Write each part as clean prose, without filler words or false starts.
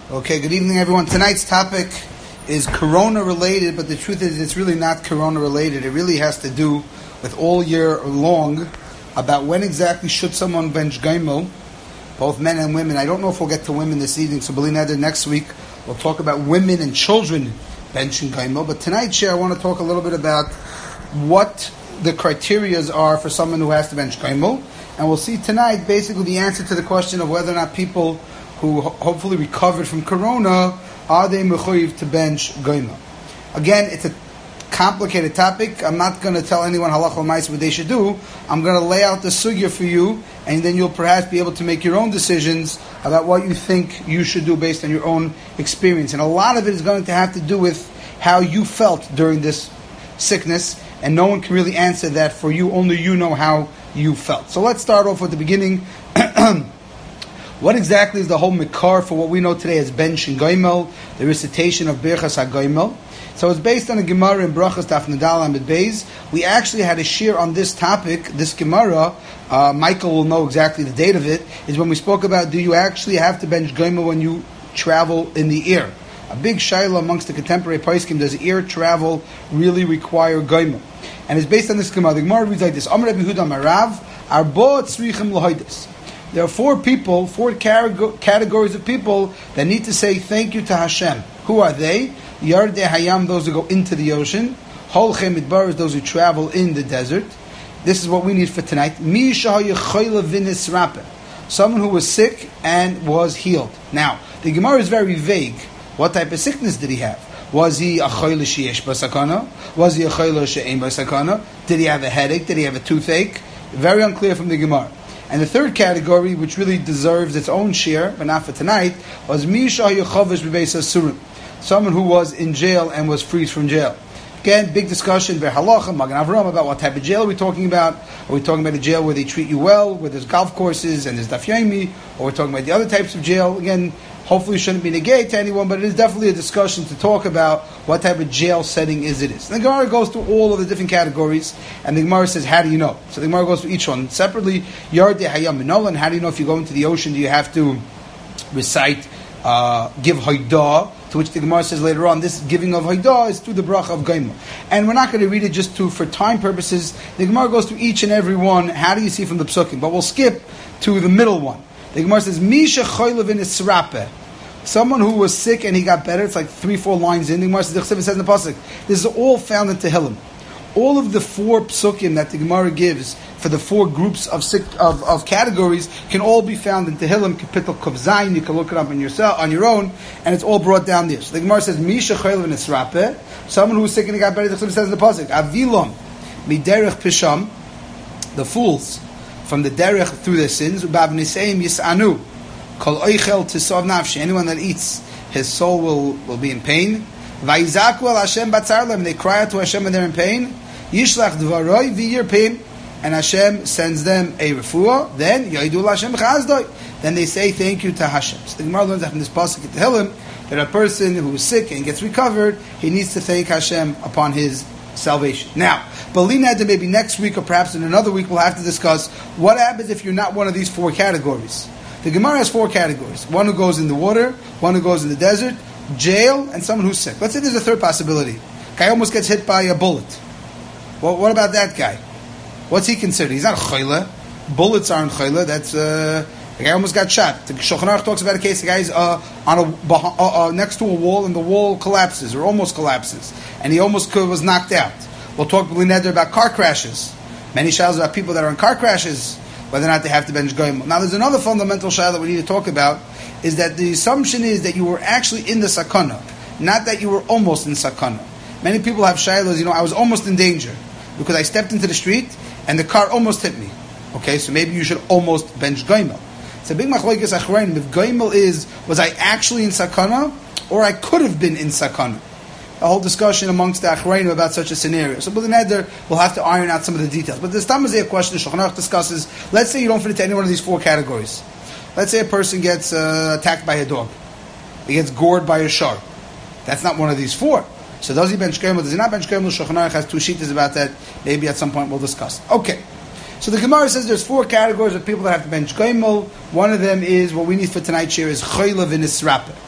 Okay, good evening everyone. Tonight's topic is Corona related, but the truth is it's really not Corona related. It really has to do with all year long about when exactly should someone bench Gaimel, both men and women. I don't know if we'll get to women this evening, so believe me, next week we'll talk about women and children benching Gaimel. But tonight's share I want to talk a little bit about what the criterias are for someone who has to bench Gaimel. And we'll see tonight basically the answer to the question of whether or not people who hopefully recovered from Corona, are they mechuyev to bench Gaimel? Again, it's a complicated topic. I'm not going to tell anyone halacha l'maisa what they should do. I'm going to lay out the sugya for you, and then you'll perhaps be able to make your own decisions about what you think you should do based on your own experience. And a lot of it is going to have to do with how you felt during this sickness, and no one can really answer that for you. Only you know how you felt. So let's start off with the beginning. What exactly is the whole mikar for what we know today as bench and Gaimel, the recitation of Birchas HaGaimel? So it's based on a Gemara in Brachas Daf Nadal Amid Beis. We actually had a shir on this topic, this Gemara. Michael will know exactly the date of it. Is when we spoke about, do you actually have to bench Gaimel when you travel in the air? A big shaila amongst the contemporary poskim: does air travel really require Gaimel? And it's based on this Gemara. The Gemara reads like this: Amar Rabbi Yehuda Marav Arbo Tzrichim L'Hoidis. There are four categories of people that need to say thank you to Hashem. Who are they? Yardei Hayam, those who go into the ocean. Holchei Midbar, those who travel in the desert. This is what we need for tonight. Mi shahayachayla v'nisrape, someone who was sick and was healed. Now, the Gemara is very vague. What type of sickness did he have? Was he a chayla sheyesh b'sakana? Was he a chayla she'ein b'sakana? Did he have a headache? Did he have a toothache? Very unclear from the Gemara. And the third category, which really deserves its own share, but not for tonight, was Misha Yechavish B'Beis Asurim, someone who was in jail and was freed from jail. Again, big discussion, Halacha, Magen Avraham, about what type of jail are we talking about. Are we talking about a jail where they treat you well, where there's golf courses and there's daf yomi, or we're talking about the other types of jail? Again, hopefully it shouldn't be negate to anyone, but it is definitely a discussion to talk about what type of jail setting is it is. And the Gemara goes through all of the different categories, and the Gemara says, how do you know? So the Gemara goes through each one separately. Yardei Hayam Minolan, how do you know if you go into the ocean, do you have to recite, give Haidah? To which the Gemara says later on, this giving of Haidah is through the bracha of Gaimel. And we're not going to read it just for time purposes. The Gemara goes through each and every one. How do you see from the psukim? But we'll skip to the middle one. The Gemara says, Misha Choylev in Isrape. Someone who was sick and he got better. It's like 3-4 lines in. The Gemara says in the pasuk. This is all found in Tehillim. All of the 4 psukim that the Gemara gives for the 4 groups of categories can all be found in Tehillim, Kapitel Kuf Zayin. You can look it up on your own, and it's all brought down there. So the Gemara says, Misha Choylev in Isrape. Someone who was sick and he got better. The Chassidus says in the pasuk, Avilon miderech pisham, the fools from the derech through their sins. Ubav niseim yisanu. Kol oichel tisov nafshi. Anyone that eats, his soul will be in pain. Vayizaku al Hashem batzar. They cry out to Hashem when they're in pain. Yishlach dvaroi v'yirpeim. And Hashem sends them a refuah. Then Yaidu Hashem chazdoi. Then they say thank you to Hashem. So the Gemara learns that from this pasuk at Tehillim that a person who is sick and gets recovered, he needs to thank Hashem upon his salvation. Now, Belina, maybe next week or perhaps in another week, we'll have to discuss what happens if you're not one of these 4 categories. The Gemara has 4 categories. One who goes in the water, one who goes in the desert, jail, and someone who's sick. Let's say there's a third possibility. Guy almost gets hit by a bullet. Well, what about that guy? What's he considered? He's not a chayla. Bullets aren't chayla. That's the guy almost got shot. The Shulchan Aruch talks about a case. The guy's on next to a wall, and the wall collapses or almost collapses, and he almost was knocked out. We'll talk about car crashes. Many shalos about people that are in car crashes, whether or not they have to bench Gaimel. Now, there's another fundamental shayla that we need to talk about, is that the assumption is that you were actually in the sakana, not that you were almost in sakana. Many people have shaylas, I was almost in danger, because I stepped into the street, and the car almost hit me. Okay, so maybe you should almost bench Gaimel. It's a big machlokes achronim. If Gaimel was I actually in sakana, or I could have been in sakana? A whole discussion amongst the achronim about such a scenario. So, we'll have to iron out some of the details. But there's a question the Shulchan Aruch discusses. Let's say you don't fit into any one of these 4 categories. Let's say a person gets attacked by a dog. He gets gored by a shark. That's not one of these 4. So does he bench Gaimel? Does he not bench Gaimel? Shulchan Aruch has 2 shittas about that. Maybe at some point we'll discuss. Okay. So the Gemara says there's 4 categories of people that have to bench Gaimel. One of them is, what we need for tonight's share is Choyla v'nisrape.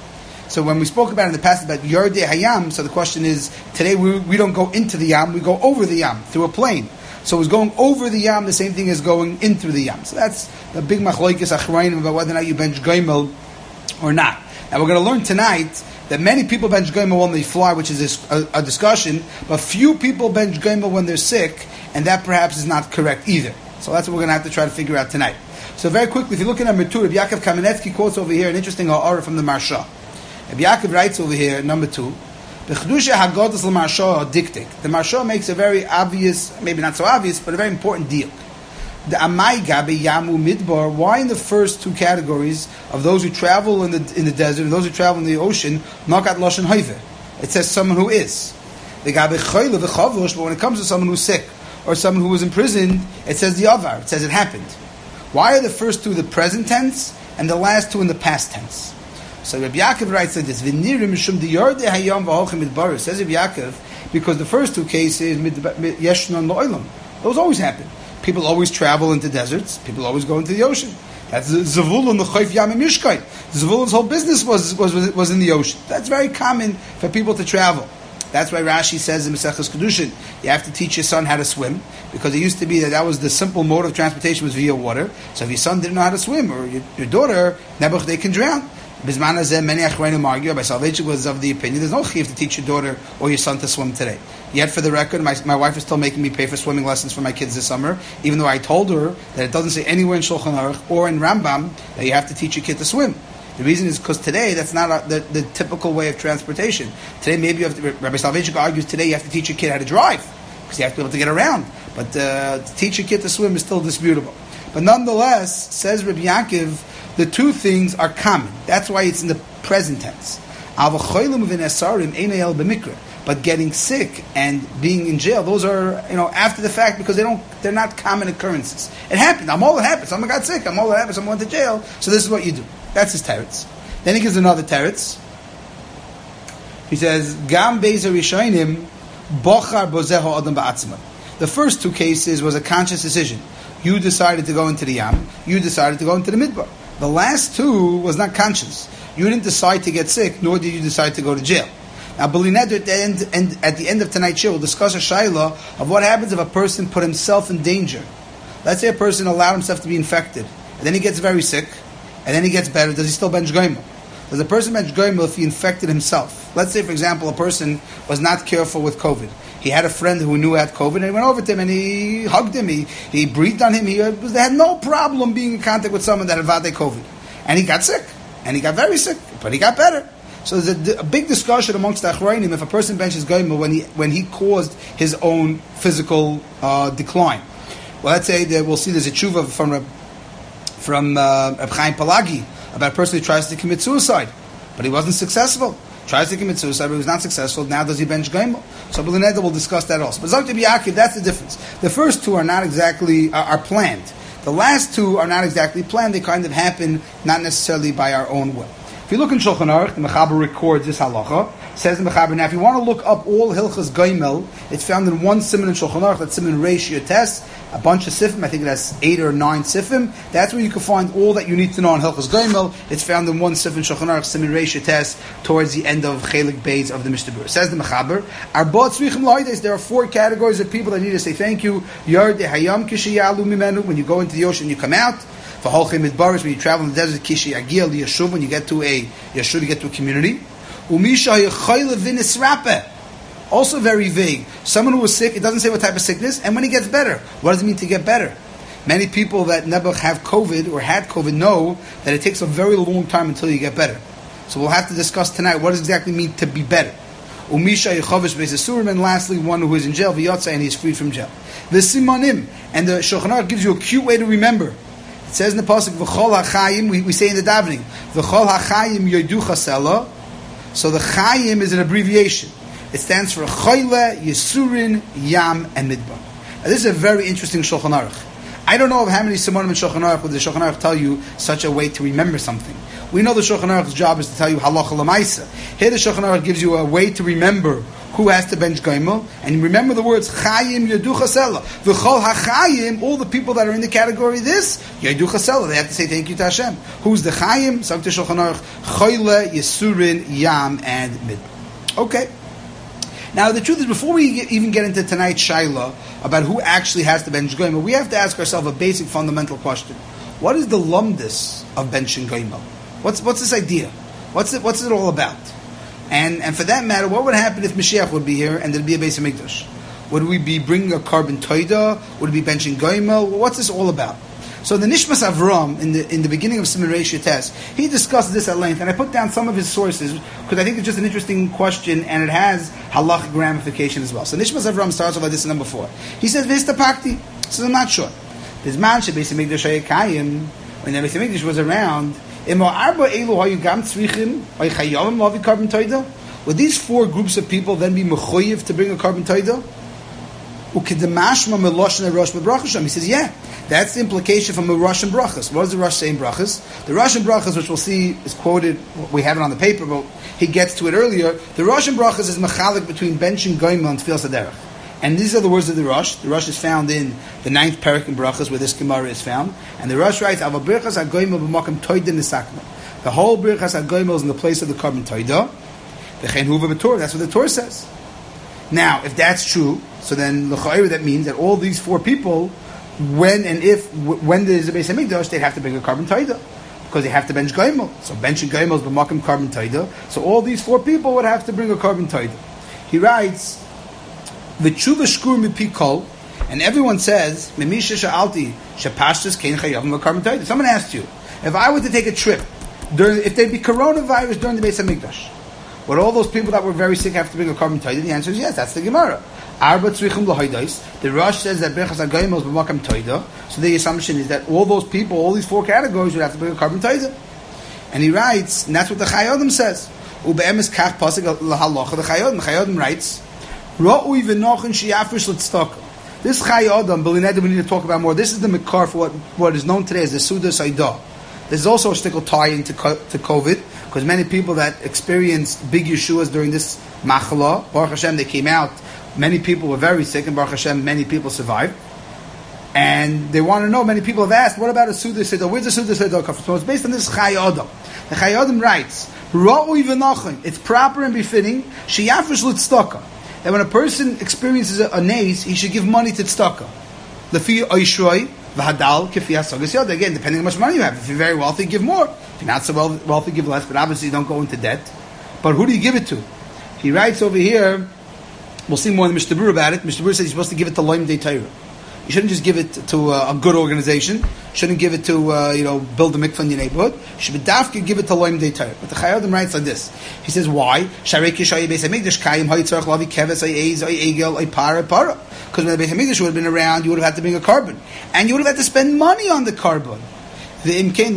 So when we spoke about in the past about Yardei Hayam, so the question is, today we don't go into the Yam, we go over the Yam, through a plain. So it's going over the Yam, the same thing as going in through the Yam. So that's the big machlokes achrayim about whether or not you bench goimel or not. Now we're going to learn tonight that many people bench goimel when they fly, which is a discussion, but few people bench goimel when they're sick, and that perhaps is not correct either. So that's what we're going to have to try to figure out tonight. So very quickly, if you look at number 2, Rabbi Yaakov Kamenetsky quotes over here an interesting ha'ara from the Marsha. Rabbi Yaakov writes over here, number 2, the Chedusha Haggadah l'Marsha dictate. The Marsha makes a very obvious, maybe not so obvious, but a very important deal. The Amaiga Yamu Midbar. Why in the first two categories of those who travel in the desert and those who travel in the ocean, Nakat Lashon Hoive? It says someone who is. The Gabe Choyle v'Chavush. But when it comes to someone who's sick or someone who was imprisoned, it says the Avar. It says it happened. Why are the first two the present tense and the last two in the past tense? So Rabbi Yaakov writes like this: V'nirim mishum diyardei hayam v'holchem midbar. Says Rabbi Yaakov because the first two cases yeshnon lo'olam. Those always happen. People always travel into deserts. People always go into the ocean. That's Zavulun the Chayf Yam Mishkai. Zavulun's whole business was in the ocean. That's very common for people to travel. That's why Rashi says in Maseches Kedushin, you have to teach your son how to swim, because it used to be that was the simple mode of transportation was via water. So if your son didn't know how to swim, or your daughter, nebuch, they can drown. Bisman hazeh, many achronim argue, by Salvation was of the opinion, there's no chiyuv to teach your daughter or your son to swim today. Yet for the record, my wife is still making me pay for swimming lessons for my kids this summer, even though I told her that it doesn't say anywhere in Shulchan Aruch or in Rambam that you have to teach your kid to swim. The reason is because today that's not the typical way of transportation. Today maybe you have to, Rabbi Salvation argues today you have to teach your kid how to drive, because you have to be able to get around. But to teach your kid to swim is still disputable. But nonetheless, says Rabbi Yaakov, the two things are common. That's why it's in the present tense. But getting sick and being in jail, those are after the fact, because they're not common occurrences. It happened. It happened. Someone got sick. It happened. Someone went to jail. So this is what you do. That's his teretz. Then he gives another teretz. He says, Gam Bezer Rishonim Bochar Bozeho Adam Ba'atzma. The first two cases was a conscious decision. You decided to go into the Yam. You decided to go into the Midbar. The last two was not conscious. You didn't decide to get sick, nor did you decide to go to jail. Now, Belineder, at the end of tonight's show, we'll discuss a shaila of what happens if a person put himself in danger. Let's say a person allowed himself to be infected, and then he gets very sick, and then he gets better. Does he still bench goimel? Does a person bench goimel if he infected himself? Let's say, for example, a person was not careful with COVID. He had a friend who knew had COVID, and he went over to him and he hugged him, he breathed on him. They had no problem being in contact with someone that had COVID. And he got sick, and he got very sick, but he got better. So there's a big discussion amongst the Achrayim if a person benches goimel when he caused his own physical decline. Well, let's say that we'll see there's a tshuva from Reb Chaim Palagi about a person who tries to commit suicide, but he wasn't successful. Tries to commit suicide, but he was not successful. Now does he bench goimel? So Belineda will discuss that also. But Zok Rabbi Yaakov, that's the difference. The first two are not exactly are planned. The last two are not exactly planned. They kind of happen not necessarily by our own will. If you look in Shulchan Aruch, the Mechaber records this halacha. Says the Mechaber, now if you want to look up all Hilchas Goimel, it's found in one siman in Shulchan Aruch, that's siman Reish Yotes, a bunch of sifim, I think it has 8 or 9 sifim. That's where you can find all that you need to know on Hilchas Goimel. It's found in one sifim in Shulchan Aruch, siman Reish Yotes, towards the end of Chelik Beis of the Mishnah Berurah. Says the Mechaber, there are 4 categories of people that need to say thank you. Yardei Hayam Kishiyalu Mimenu, when you go into the ocean, you come out. For Holchem Midbaris, when you travel in the desert, Kishi Agil Yeshuv, when you get to a Yeshuv, you get to a community. Umisha Yechoyle Vinisrape, also very vague. Someone who was sick, it doesn't say what type of sickness, and when he gets better. What does it mean to get better? Many people that never have COVID or had COVID know that it takes a very long time until you get better. So we'll have to discuss tonight what does it exactly mean to be better. Umisha Yechovish Beis, and lastly, one who is in jail, V'yotza, and he's freed from jail. The Simonim, and the Shulchan Aruch gives you a cute way to remember. It says in the pasuk, "V'chol hachayim." We say in the davening, "V'chol hachayim yodu chasela." So the chayim is an abbreviation. It stands for Choyle, Yisurin, Yam, and Midbar. Now, this is a very interesting Shulchan Aruch. I don't know of how many Simonim in Shulchan Aruch would the Shulchan Aruch tell you such a way to remember something. We know the Shulchan Aruch's job is to tell you halacha l'maisa. Here the Shulchan Aruch gives you a way to remember who has to bench goimel. And remember the words chayim yadu chasela. V'chol hachayim, all the people that are in the category of this, yadu chasela. They have to say thank you to Hashem. Who's the chayim? Sakta Shulchan Aruch, choyle, yisurin, yam, and midbar. Okay. Now the truth is, before we even get into tonight's shaila about who actually has to bench goimel, we have to ask ourselves a basic fundamental question: what is the lumdus of benching goimel? What's this idea? What's it all about? And for that matter, what would happen if Mashiach would be here and there'd be a Beis Hamikdash? Would we be bringing a carbon toida? Would we be benching goimel? What's this all about? So the Nishmas Avram, in the beginning of Siman Reish Yates, he discussed this at length, and I put down some of his sources, because I think it's just an interesting question, and it has halachic ramification as well. So Nishmas Avram starts off like this in number 4. He says, Vista Pakti. So I'm not sure. This man should Beis Hamikdash Hayekayim, when the Beis Hamikdash was around, would these 4 groups of people then be mechuyev to bring a carbon toida? He says, yeah, that's the implication from the Rosh and Brachas. What does the Rosh say in Brachas? The Rosh and Brachas, which we'll see is quoted, we have it on the paper, but he gets to it earlier. The Rosh and Brachas is mechalik between bench and goimel and tefillas haderech. And these are the words of the Rosh. The Rosh is found in the 9th parak in Brachas, where this Gemara is found. And the Rosh writes, "Ava birchas hagoimel b'makom toida nisakna." The whole birchas hagoimel is in the place of the carbon toida. V'chein huva b'torah. That's what the Torah says. Now, if that's true, so then l'chayr that means that all these 4 people, when there's a Beis Hamikdash, they'd have to bring a carbon toida because they have to bench goimel. So benching goimel is b'makom carbon toida. So all these 4 people would have to bring a carbon toida. He writes, "V'tshuva shkur mipi kol," and everyone says, "Memisha sha'alti shapashtas kein chayavim v'carbon toida." Someone asked you, if I were to take a trip, if there'd be coronavirus during the Beis Hamikdash, would all those people that were very sick have to bring a carbon toida? The answer is yes. That's the Gemara. Arba tzrichim l'hoidais. The Rosh says that berachas hagoyim is b'makam toida. So the assumption is that all those people, all these 4 categories, would have to bring a carbon toida. And he writes, and that's what the Chai Adam says. Ube'emes kach pasuk l'halacha. The Chai Adam writes, Ra'ui v'nochin shi'afrish l'tztaka. This Chai Adam, we need to talk about more. This is the Mekar for what is known today as the Suda Saidah. There's also a stickle tie into COVID, because many people that experienced big Yeshuas during this Machala, Baruch Hashem, they came out. Many people were very sick, and Baruch Hashem, many people survived. And they want to know, many people have asked, what about a Suda Saidah? Where's the Suda Saidah come from? So it's based on this Chai Adam. The Chai Adam writes, Ra'ui v'nochin. It's proper and befitting, shi'afrish l'tztaka. That when a person experiences a naze, he should give money to tzedakah. Lefi oishroi v'hadal kefi hasagas yoda. Again, depending on how much money you have. If you're very wealthy, give more. If you're not so wealthy, give less. But obviously, you don't go into debt. But who do you give it to? He writes over here. We'll see more in the Mishnah Berurah about it. Mishnah Berurah says you're supposed to give it to Loim Dei Torah. You shouldn't just give it to a good organization. You shouldn't give it to build a mikvah in your neighborhood. You should be dafka give it to Loim Dei Torah. But the Chai Adam writes like this. He says, why? Because when the Beis Hamikdash would have been around, you would have had to bring a carbon, and you would have had to spend money on the carbon. It doesn't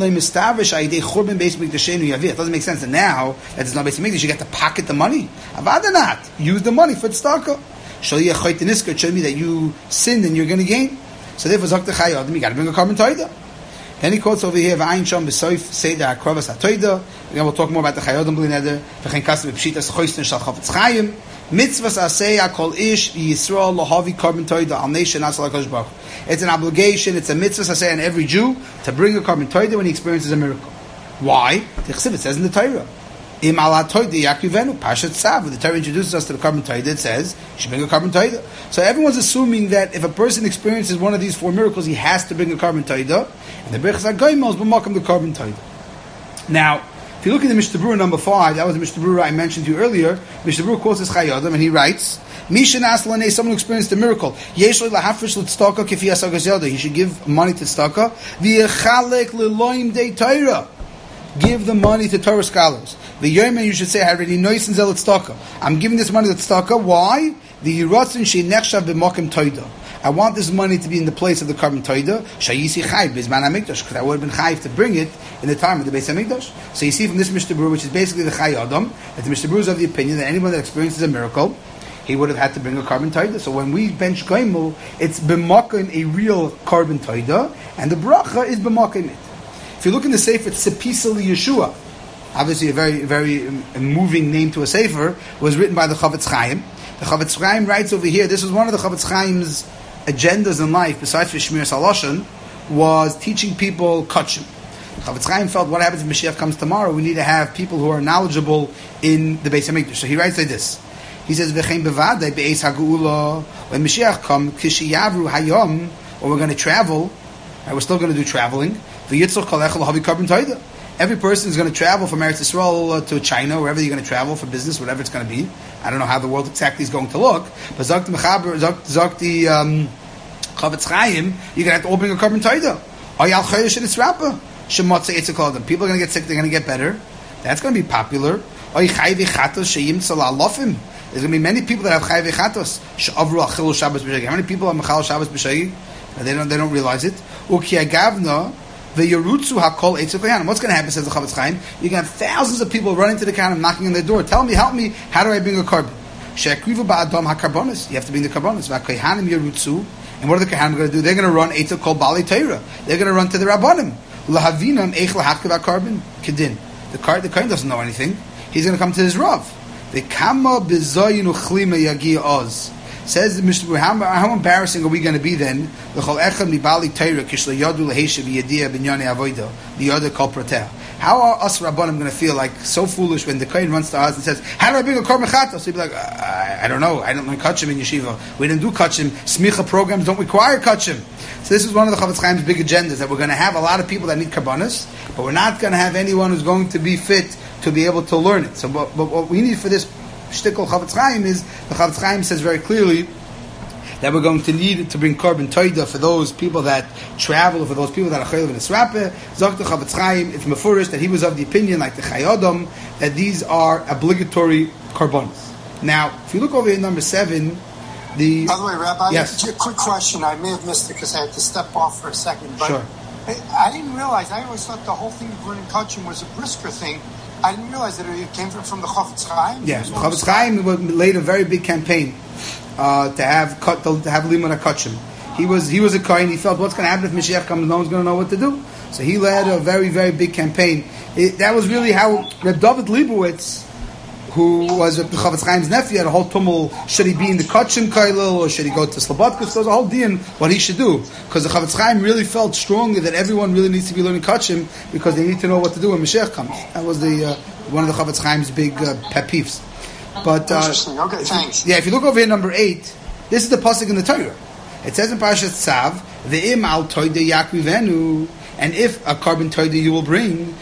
make sense that now that it's not Beis Hamikdash, you get to pocket the money. Avadanat, use the money for tzedakah. Show me that you sinned and you're going to gain. So therefore, Zok Chai Adam, you got to bring a carbon toida. Then he quotes over here, V'ayin sham b'soif seder hakrovas hatoida. Again, we'll talk more about the Chai Adam b'li neder. V'chein kasem b'pshitas choisten shal chafetz chayim. Mitzvahs aseya kol ish Yisrael lohavi carbon toida al nation asal HaKadosh Baruch Hu. It's an obligation, it's a mitzvah aseya on every Jew to bring a carbon toida when he experiences a miracle. Why? The Chesiv, it says in the Torah. Im ala toida yakivenu pashat sav. The Torah introduces us to the carbon toida. It says you should bring a carbon toida. So everyone's assuming that if a person experiences one of these 4 miracles, he has to bring a carbon toida. And the berachas hagoyim is b'makom the carbon toida. Now, if you look at the Mishnah Berurah number 5, that was the Mishnah Berurah I mentioned to you earlier. Mishnah Berurah quotes this Chai Adam, and he writes, Mishan Aslanei, someone who experienced a miracle. Yeshloi lahafresh l'tztaka kifi hasagas yoda. He should give money to tztaka. V'yechalek l'loim dei Torah. Give the money to Torah scholars. The Yomen, you should say, I already know in Zel tztaka. I'm giving this money to tztaka. Why? The Yiratzin she nechshav b'makim toida. I want this money to be in the place of the carbon toida. Shayisi chayv bizman hamikdash, because I would have been chayv to bring it in the time of the Beis Hamikdash. So you see from this Mishnah Berurah, which is basically the Chai Adam, that the Mishnah Berurah is of the opinion that anyone that experiences a miracle, he would have had to bring a carbon toida. So when we bench goimel, it's b'makim a real carbon toida, and the bracha is b'makim it. If you look in the Sefer Tzipisa Yeshua, obviously a very, very moving name to a sefer, was written by the Chavetz Chaim. The Chavetz Chaim writes over here, this was one of the Chavetz Chaim's agendas in life, besides for Shmir Saloshan, was teaching people kachim. Chavetz Chaim felt, what happens if Mashiach comes tomorrow? We need to have people who are knowledgeable in the Beis HaMikdash. So he writes like this. He says, "V'chein bevadai be'eis ha'geula." When Mashiach comes, kishiyavru hayom, or we're going to travel, and we're still going to do traveling. V'yitzur kolechol havi carbon toida. Every person is going to travel from Eretz Yisrael to China, wherever you're going to travel for business, whatever it's going to be. I don't know how the world exactly is going to look, but Zok the Chavetz Chaim, you're going to have to all bring a carbon toida. Oyal chodesh in Israpa. Shemotze Eitzakodim. People are going to get sick, they're going to get better. That's going to be popular. There's going to be many people that have chai v'chatos. She'avru achilu Shabbos b'shegi. How many people have machal Shabbos b'shegi? They don't realize it. Uki agavna ve'yerutzu hakol eitzakoyan. What's going to happen, says the Chavetz Chaim? You're going to have thousands of people running to the Kohanim, knocking on their door. Tell me, help me, how do I bring a carbon? She'akrivu ba'adam hakarbonis. You have to bring the carbonis. V'kohanim yerutzu. And what are the Kohanim going to do? They're going to run eitzakol bali teira. They're going to run to the Rabbanim. Lahavinam eich lahaktiv carbon kedin. The Kohen doesn't know anything. He's going to come to his Rav. The kama bezoyinu chlima yagi oz. Says the Mishnah, how embarrassing are we going to be then? L'chol echad mibali teira kishla yadu leheshiv yediyah binyani avoida liyada kol prater. How are us Rabbanim going to feel like so foolish when the Kohen runs to us and says, "How do I bring a korban chatos?" So he'd be like, "I don't know. I don't learn kachim in yeshiva. We didn't do kachim. Smicha programs don't require kachim." So this is one of the Chavetz Chaim's big agendas, that we're going to have a lot of people that need karbanos, but we're not going to have anyone who's going to be fit to be able to learn it. So, but what we need for this shtickle Chavetz Chaim is, the Chavetz Chaim says very clearly that we're going to need to bring carbon toida for those people that travel, for those people that are chaylev in Esrape. Zok the Chavetz Chaim, it's mefurish that he was of the opinion, like the Chayodom, that these are obligatory karbanos. Now, if you look over in number 7, By the way, Rabbi, yes. a quick question. I may have missed it because I had to step off for a second. But Sure. I didn't realize, I always thought the whole thing of learning kachim was a brisker thing. I didn't realize that it came from the Chavetz Chaim. Yes, Chavetz Chaim laid a very big campaign to have limud kachim. He was a kohen. He felt, what's going to happen if Mashiach comes? No one's going to know what to do. So he led a very, very big campaign. That was really how Reb David Leibowitz, who was the Chavetz Chaim's nephew, had a whole tumult. Should he be in the kachim kailel, or should he go to Slobodka? So there's a whole din what he should do, because the Chavetz Chaim really felt strongly that everyone really needs to be learning kachim, because they need to know what to do when Mashiach comes. That was the one of the Chavetz Chaim's big pet peeves. But interesting. Okay, thanks. Yeah, if you look over here, number 8, this is the pasuk in the Torah. It says in Parashat Tzav, "Ve'im al toida yakrivenu," and if a carbon toida you will bring,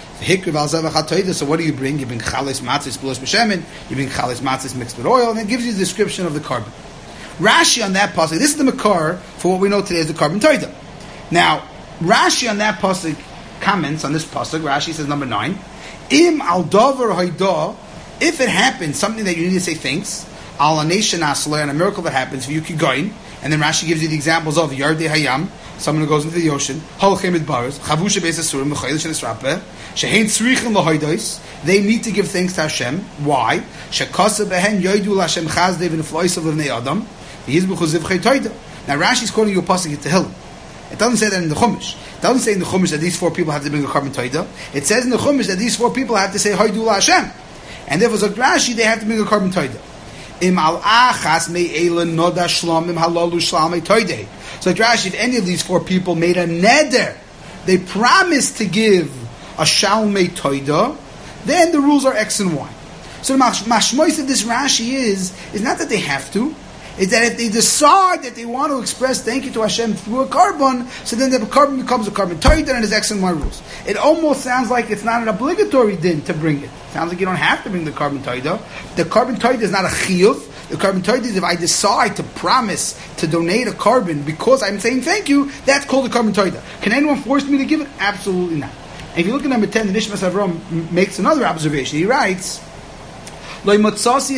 so what do you bring? You bring chalis matzis plus b'shemen, you bring chalis matzis mixed with oil, and it gives you the description of the carbon. Rashi on that pasuk, this is the makar for what we know today as the carbon toida. Now, Rashi on that pasuk comments on this pasuk. Rashi says number 9, im al davar hayda, if it happens, something that you need to say thanks, al anation asler, and a miracle that happens for you kigoin, and then Rashi gives you the examples of yardei hayam, someone who goes into the ocean, holchem midbaros, chavusha beis asurim, l'chaylish and esrapeh, shehein tzrichim l'hoidos, they need to give thanks to Hashem. Why? Shekasa behen yoidu l'Hashem chazdev v'nefloisav l'vnei adam, v'yizbuchu zivchei toida. Now Rashi's quoting you a pasuk in Tehillim. It doesn't say that in the Chumash. It doesn't say in the Chumash that these 4 people have to bring a carbon toida. It says in the Chumash that these 4 people have to say hoidu l'Hashem. And therefore, Zok Rashi, they have to bring a carbon toida. Im al achas me'ela noda shlamim halalu shlamei toidei. So Rashi, if any of these 4 people made a neder, they promised to give a shalmei toida, then the rules are X and Y. So the mashmois of this Rashi is not that they have to, is that if they decide that they want to express thank you to Hashem through a carbon, so then the carbon becomes a carbon toida and there's X and Y rules. It almost sounds like it's not an obligatory din to bring it. Sounds like you don't have to bring the carbon toida. The carbon toida is not a chiyuv. The carbon toida is if I decide to promise to donate a carbon because I'm saying thank you, that's called a carbon toida. Can anyone force me to give it? Absolutely not. And if you look at number 10, the Nishmas Avram makes another observation. He writes, you don't find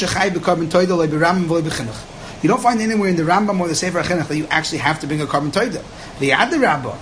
anywhere in the Rambam or the Sefer HaChinuch that you actually have to bring a carbon toida. The Ad Rabbah,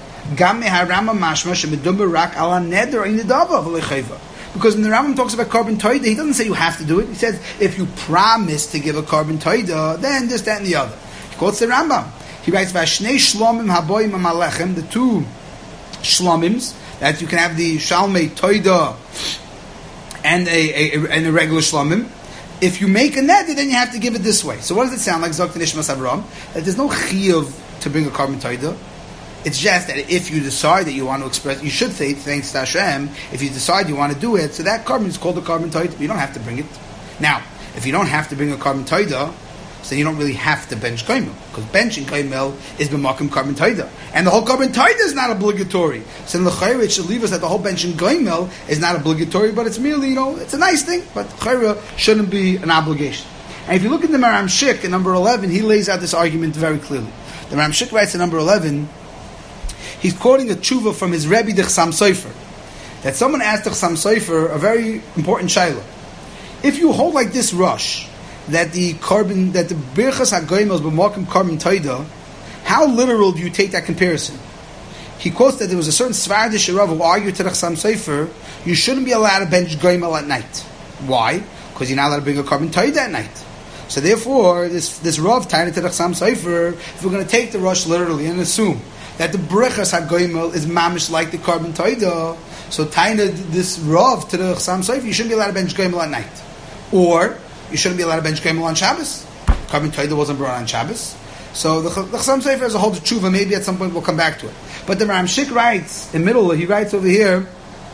because when the Rambam talks about carbon toida, he doesn't say you have to do it. He says if you promise to give a carbon toida, then this, that, and the other. He quotes the Rambam. He writes, "Vashnei shlomim haboyim the 2 shlomims, that you can have the shalmei toida and a regular shlamim. If you make a neder, then you have to give it this way. So what does it sound like? Zok Nishmas Avram, that there's no chiyuv to bring a carbon toida. It's just that if you decide that you want to express, you should say thanks to Hashem. If you decide you want to do it, so that carbon is called a carbon toida. You don't have to bring it. Now, if you don't have to bring a carbon toida, so you don't really have to bench goimel, because benching goimel is b'makom carbon toida, and the whole carbon toida is not obligatory. So in the chayra it should leave us that the whole benching goimel is not obligatory, but it's merely, it's a nice thing, but chayra shouldn't be an obligation. And if you look at the Maram Shik in number 11, he lays out this argument very clearly. The Maram Shik writes in number 11, he's quoting a tshuva from his Rebbe the Chassam Sofer, that someone asked the Chassam Sofer a very important shayla. If you hold like this rush, that the birchas hagoyim is b'makom carbon toida, how literal do you take that comparison? He quotes that there was a certain Svardish Rav who argued to the Chassam Sofer, you shouldn't be allowed to bench goimel at night. Why? Because you're not allowed to bring a carbon toida at night. So therefore, this Rav tied it to the Chassam Sofer, if we're going to take the rush literally and assume that the birchas hagoyim is mamish like the carbon toida, so tying this Rav to the Chassam Sofer, you shouldn't be allowed to bench goimel at night. Or you shouldn't be allowed to bench goimel on Shabbos. Carbon toida wasn't brought on Shabbos. So the Chassam Sofer has a whole tshuva. Maybe at some point we'll come back to it. But the Maram Shik writes in middle. He writes over here.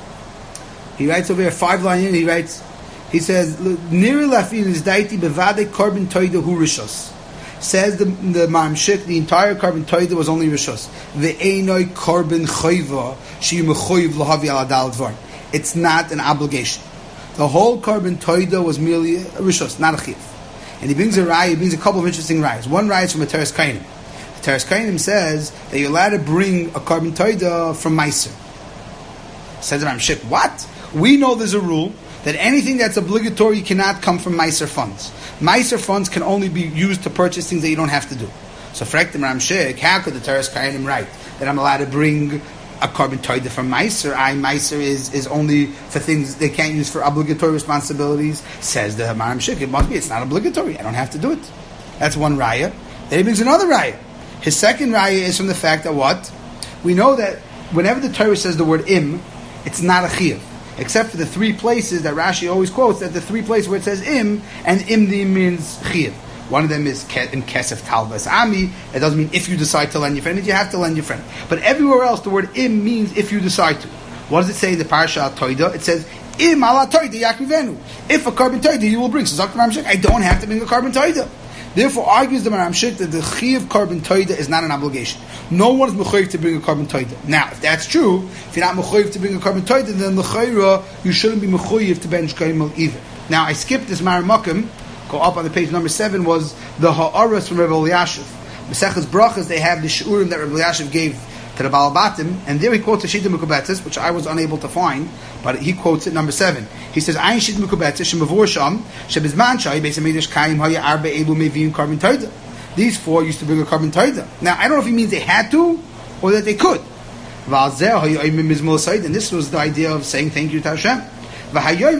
5 line in. He says, "Niri lafin is daiti bevade carbon toida hu rishos." Says the Maram Shik, the entire carbon toida was only rishos. Ve'enoi carbon chayva she mechoyiv lahavi al adal dvar. It's not an obligation. The whole carbon toida was merely a rishos, not a chiv. And he brings a couple of interesting rayas. One raya is from a Teres Kainim. The Teres Kainim says that you're allowed to bring a carbon toida from Meiser. Says Ram Shik, what? We know there's a rule that anything that's obligatory cannot come from Meiser funds. Meiser funds can only be used to purchase things that you don't have to do. So for Ram Shik, how could the Teres Kainim write that I'm allowed to bring a carbon toida from Meiser? Meiser is only for things they can't use for obligatory responsibilities. Says the Maram Shik, it must be, it's not obligatory. I don't have to do it. That's one raya. Then he brings another raya. His second raya is from the fact that what? We know that whenever the Torah says the word im, it's not a chiyuv. Except for the 3 places that Rashi always quotes, that the 3 places where it says im, and imdi means chiyuv. One of them is in Kesef Talvas Ami. It doesn't mean if you decide to lend your friend, you have to lend your friend. But everywhere else, the word im means if you decide to. What does it say in the Parasha Toida? It says, im ala toida yakivenu. If a carbon toida you will bring. So Zakh Maram Shik, I don't have to bring a carbon toida. Therefore, argues the Maram Shik that the chiv carbon toida is not an obligation. No one is mechoyev to bring a carbon toida. Now, if that's true, if you're not mechoyev to bring a carbon toida, then the chayra, you shouldn't be mechoyev to bench goimel either. Now, I skipped this Maram Makim. Go up on the page number 7 was the Ha'aras from Rebbe Eliashiv. Mesechus Brachas, they have the Shurim that Rebbe Eliashiv gave to the Balabatim, and there he quotes the Shita Mekubetzes, which I was unable to find, but he quotes it number 7. He says, Ayin Shita Mekubetzes, Shemavor Sham, Shebizman Shai, Beis HaMikdash Kaim, Haya Arbe Ebu Mevim Carbon Toida. These 4 used to bring a carbon toida. Now, I don't know if he means they had to, or that they could. And this was the idea of saying thank you to Hashem. And today,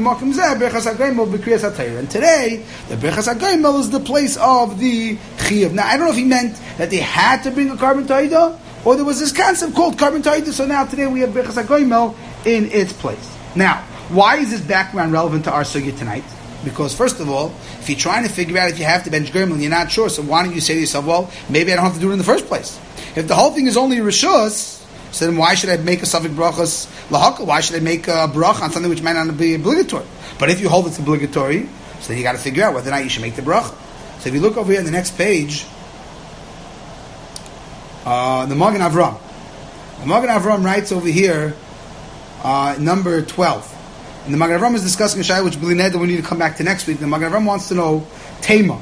the Birchas HaGoimel is the place of the Chiyuv. Now, I don't know if he meant that they had to bring a carbon toida, or there was this concept called carbon toida, so now today we have Birchas HaGoimel in its place. Now, why is this background relevant to our sugya tonight? Because first of all, if you're trying to figure out if you have to bench goimel and you're not sure, so why don't you say to yourself, well, maybe I don't have to do it in the first place. If the whole thing is only rishus, so then why should I make a suffix brachas lahakal? Why should I make a brach on something which might not be obligatory? But if you hold it's obligatory, so then you got to figure out whether or not you should make the bracha. So if you look over here on the next page, the Magen Avram. The Magen Avram writes over here, number 12. And the Magen Avram is discussing a shayla which Bli Neder we need to come back to next week. The Magen Avram wants to know, Tema.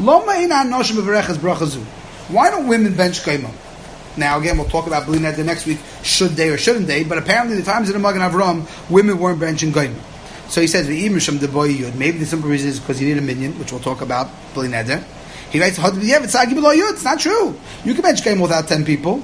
Why don't women bench goimel? Now again, we'll talk about Bli Neder next week, should they or shouldn't they, but apparently the times of the Magen Avram, women weren't benching goimel. So he says, maybe the simple reason is because you need a minion, which we'll talk about, Bli Neder. He writes, it's not true. You can bench goimel without 10 people.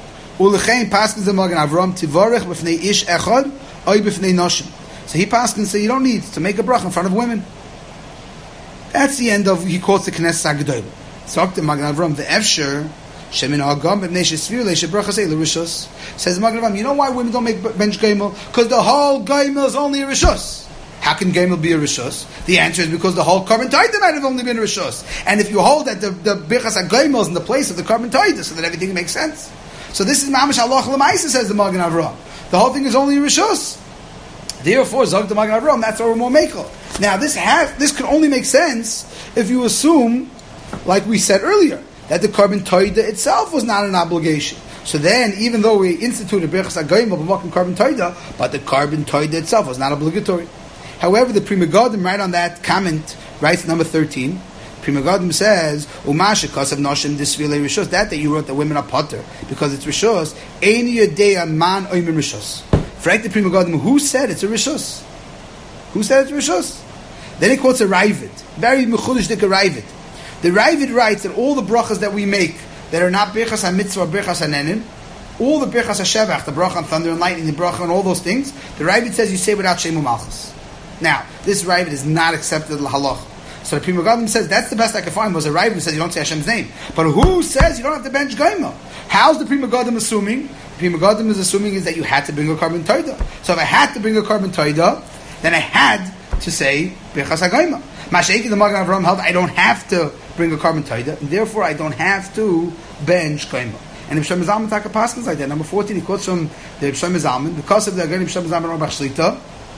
So he passed and said, you don't need to make a bracha in front of women. That's the end of, he quotes the Knesset HaGedolah. So the Magen Avram, the Efsher, Shemin Hagam, B'nei Shesvir, Leishe Bracha Sei, L'Rishus. Says the Magen Avram, you know why women don't make bench goimel? Because the whole goimel is only a Rishus. How can Gomel be a Rishus? The answer is because the whole Korban Toida might have only been a Rishus. And if you hold that the Birchas HaGomel is in the place of the Korban Toida, so that everything makes sense. So this is Mamash Allah L'maisa, says the Magen Avraham. The whole thing is only a Rishus. Therefore, Zog the Magen Avraham, that's our more Mekel. Now, this can only make sense if you assume, like we said earlier, that the Korban Toida itself was not an obligation. So then, even though we instituted Birchas HaGomel b'makom Korban Toida, but the Korban Toida itself was not obligatory. However, the Pri Megadim, right on that comment, writes number 13. Pri Megadim says, "Umashikas of Noshim Disvile Rishos." That you wrote that women are potter because it's Rishos. Ein Yodei Man Oimin Rishos. Frank the Pri Megadim, who said it's a Rishos? Who said it's a Rishos? Then he quotes a Ravid, very mechulish dik Ravid. The Ravid writes that all the brachas that we make that are not Birchas HaMitzvah or Birchas HaNenin, all the Birchas HaShevach, the bracha on thunder and lightning, the bracha on all those things, the Ravid says you say without Shem U'Malchus. Now, this Ravid is not accepted l'halach. So the Pri Megadim says that's the best I can find was a Ravid who says you don't say Hashem's name. But who says you don't have to bench Gomel? How's the Pri Megadim assuming? The Pri Megadim is assuming is that you had to bring a Korban Toida. So if I had to bring a Korban Toida, then I had to say Birchas HaGomel. Masha'iki the Magen Avraham held I don't have to bring a Korban Toida, and therefore I don't have to bench Gomel. And Ibn Shlomo Zalman Taka Paskins like that. Number 14, he quotes from the Ibn Shlomo Zalman, because of the again Ibn Shlomo Zalman Orbach Shlita,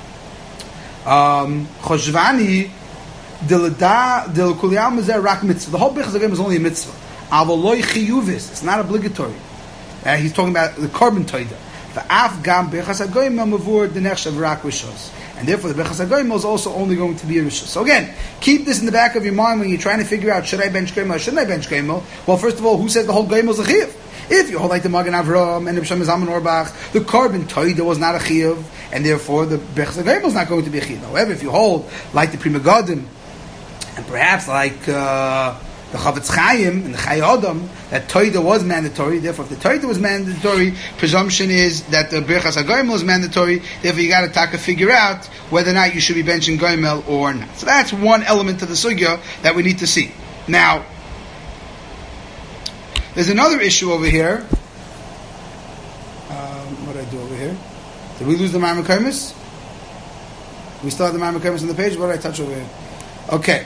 Choshvani Del Kuliyam Mazer Rak Mitzvah. The whole Birchas HaGomel is only a mitzvah. Avaloi Chiyuvis. It's not obligatory. He's talking about the Korban Toida. The Af Gam Birchas HaGomel Mavur Denechshav Rak Rishos. And therefore the Birchas HaGomel is also only going to be a Rishos. So again, keep this in the back of your mind when you're trying to figure out should I bench Gomel or shouldn't I bench Gomel? Well, first of all, who said the whole Gomel is a Chiv? If you hold like the Magen Avraham and the Ibn Shlomo Zalman Orbach, the Korban Toida was not a Chiv, and therefore the Birchas HaGomel is not going to be a Chiv. However, if you hold like the Pri Megadim, and perhaps like the Chavetz Chaim and the Chai Adam, that Toida was mandatory. Therefore, if the Toida was mandatory, presumption is that the Birchas HaGomel is mandatory. Therefore, you got to figure out whether or not you should be benching Gomel or not. So that's one element of the sugya that we need to see. Now, there's another issue over here. What did I do over here? Did we lose the Ma'amar Komis? We still have the Ma'amar Komis on the page. What did I touch over here? Okay.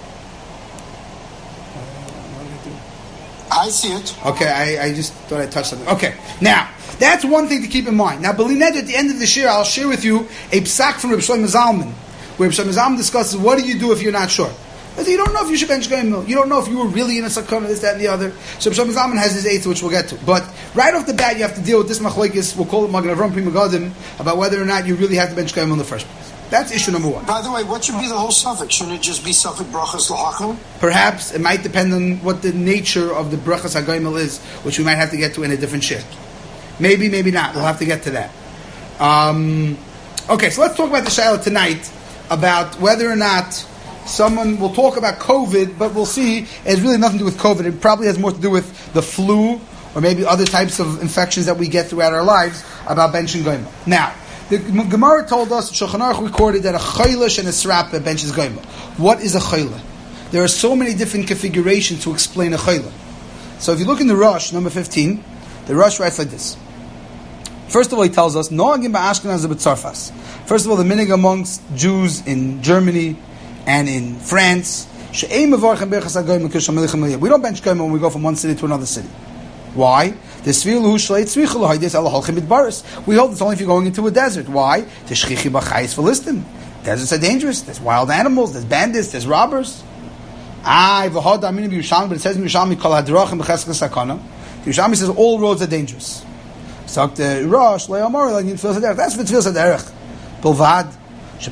I see it. Okay, I just thought I touched something. Okay, now, that's one thing to keep in mind. Now, Belined, at the end of the year, I'll share with you a psak from Reb Shlomo Zalman, where Reb Shlomo Zalman discusses what do you do if you're not sure. You don't know if you should bench Gomel. You don't know if you were really in a sakana, this, that, and the other. So Reb Shlomo Zalman has his eighth, which we'll get to. But right off the bat, you have to deal with this machlokes, we'll call it Magen Avraham Pri Megadim, about whether or not you really have to bench Gomel in the first place. That's issue number one. By the way, what should be the whole suffix? Shouldn't it just be suffix brachas l'hacham? Perhaps it might depend on what the nature of the brachas HaGomel is, which we might have to get to in a different shift. Maybe, maybe not. We'll have to get to that. Okay, so let's talk about the Shaila tonight, about whether or not someone will talk about COVID, but we'll see it has really nothing to do with COVID. It probably has more to do with the flu or maybe other types of infections that we get throughout our lives about benching Gomel. Now, the Gemara told us, Shulchan Aruch recorded that a chayla and a srapa benches Gomel. What is a chayla? There are so many different configurations to explain a chayla. So if you look in the Rosh, number 15, the Rosh writes like this. First of all, he tells us, Noagim ba'ashkenaz b'tzarfas. First of all, the minig amongst Jews in Germany and in France, we don't bench Gomel when we go from one city to another city. Why? We hold it's only if you're going into a desert. Why? Deserts are dangerous. There's wild animals, there's bandits, there's robbers. But it says in Yerushalmi, the Yerushalmi says all roads are dangerous. So the Rosh, that's for Tfilas HaDerech. Bilvad. Yeah,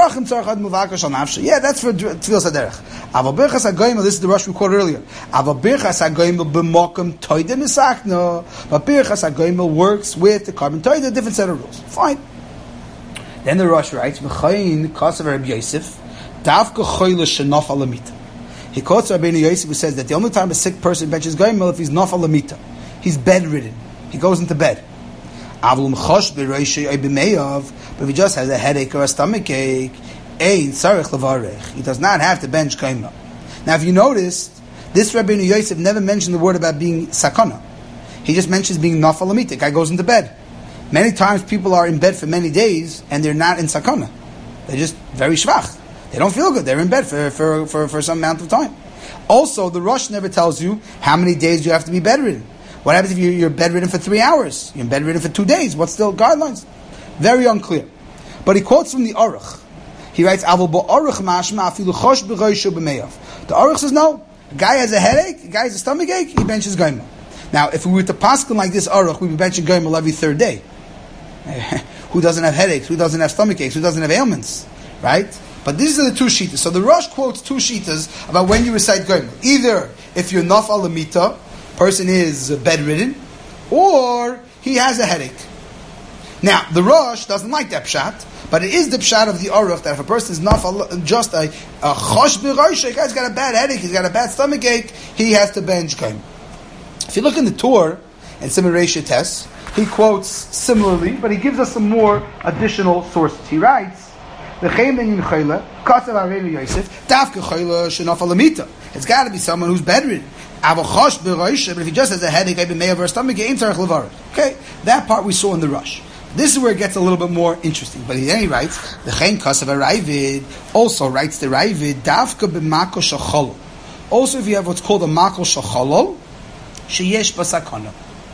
that's for Tfilas HaDerech. Aval Birchas HaGomel, this is the Rosh we quoted earlier. Aval Birchas HaGomel b'mokum toida nisakna. But Birchas HaGomel works with the Korban Toida, a different set of rules. Fine. Then the Rosh writes, V'chayin kasav Rabbi Yosef, davka choyle shenof alamita. He quotes Rabbi Yosef who says that the only time a sick person benches Gomel if he's nof alamita. He's bedridden. He goes into bed. But if he just has a headache or a stomach ache, he does not have to bench Gomel. Now, if you noticed, this Rabbi Yosef never mentioned the word about being sakana. He just mentions being nafal lamita. The guy goes into bed. Many times people are in bed for many days and they're not in sakana. They're just very schwach. They don't feel good. They're in bed for some amount of time. Also, the Rosh never tells you how many days you have to be bedridden. What happens if you're bedridden for 3 hours? You're bedridden for 2 days. What's the guidelines? Very unclear. But he quotes from the Aruch. He writes, the Aruch says, no. A guy has a headache, a guy has a stomach ache, he benches Goimel. Now, if we were to paskin like this Aruch, we'd be benching Goimel every 3rd day. Who doesn't have headaches? Who doesn't have stomach aches? Who doesn't have ailments? Right? But these are the 2 shitas. So the Rosh quotes 2 shitas about when you recite Goimel. Either if you're nafal lamita, person is bedridden, or he has a headache. Now, the Rosh doesn't like that pshat, but it is the pshat of the Aruch that if a person is nafal, just a chosh b'rosh, a guy's got a bad headache, he's got a bad stomach ache, he has to bench Goimel. If you look in the Torah and some Reisha tests, he quotes similarly, but he gives us some more additional sources. He writes, it's got to be someone who's bedridden. But if he just has a headache, okay, that part we saw in the Rush. This is where it gets a little bit more interesting. But then he writes, also writes the Ravid, also if you have what's called a makol shacholol, sheyesh basakana.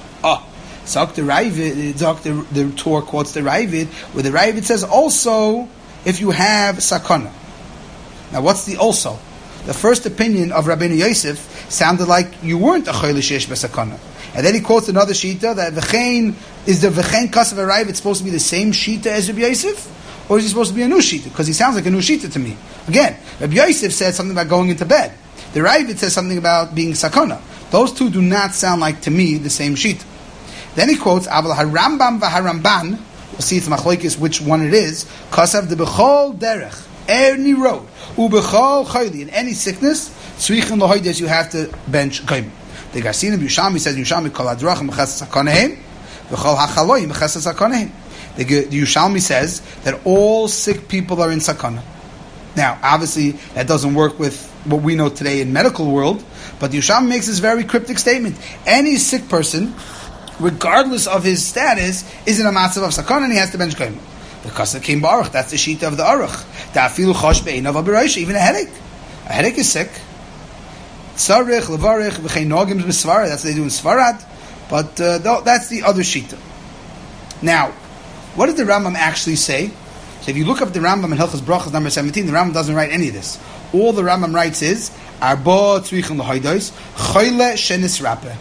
The Torah quotes the Ravid, where the Ravid says also if you have sakana. Now what's the also? The first opinion of Rabbeinu Yosef sounded like you weren't a choyle sheyesh basakana. And then he quotes another shita that v'chein is the v'chein kasav Ravid supposed to be the same shita as Rabbi Yosef, or is he supposed to be a new shita? Because he sounds like a new shita to me. Again, Rabbi Yosef said something about going into bed. The Ravid says something about being sakana. Those 2 do not sound like to me the same shita. Then he quotes Aval HaRambam v'HaRamban. We'll see it's machlokes which one it is. Kasav de b'chol derech, any road, u'b'chol chayli, in any sickness, tzrichin lohoides, you have to bench Goimel. The Garcinim Yushami says Yushami kol hadrachim b'chesed sakonehem, v'chol hachaloyim b'chesed sakonehem. The Yushalmi says that all sick people are in sakana. Now, obviously, that doesn't work with what we know today in medical world, but the Yushalmi makes this very cryptic statement. Any sick person, regardless of his status, is in a matzav of sakana and he has to bench Goimel. Because it came Baruch, that's the sheet of the Aruch. Ta'afilu chosh be'einav ha'b'rosh, even a headache. A headache is sick. Tzarich, levarich, v'chein nogim b'svarad, that's what they do in Svarad. But that's the other shita. Now, what did the Rambam actually say? So if you look up the Rambam in Hilchos Brachos number 17, the Rambam doesn't write any of this. All the Rambam writes is, Arba tzrichim l'hoidos, choyle shenis rapeh.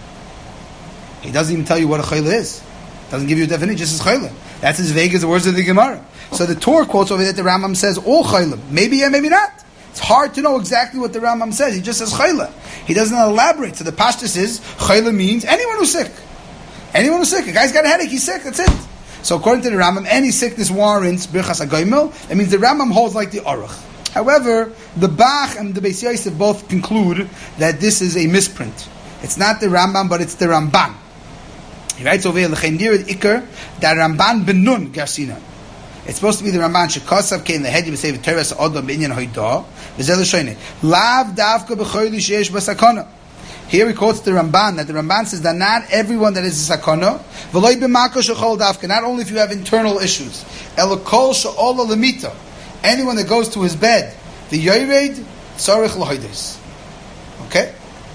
He doesn't even tell you what a choyle is. Doesn't give you a definition, just says choyle. That's as vague as the words of the Gemara. So the Torah quotes over there that the Rambam says all choyle. Maybe yeah, maybe not. It's hard to know exactly what the Rambam says. He just says choyle. He doesn't elaborate. So the pashtus is, choyle means anyone who's sick. Anyone who's sick. A guy's got a headache, he's sick, that's it. So according to the Rambam, any sickness warrants birchas hagoimel. That means the Rambam holds like the Aruch. However, the Bach and the Beis Yosef both conclude that this is a misprint. It's not the Rambam, but it's the Ramban. He writes over here, L'chein Iker, that Ramban benun Garsina. It's supposed to be the Ramban, Shekasav kein lehed yibasei v'teres odom b'inyan hoidah, v'zel l'shoyne. Lav davka b'choyli sheyesh b'sakona. Here he quotes the Ramban, that the Ramban says that not everyone that is a sakana, v'loi b'mako shechol davka, not only if you have internal issues, elokol she'ola lemita, anyone that goes to his bed, the yoyred, tzarich l'hoides. Okay?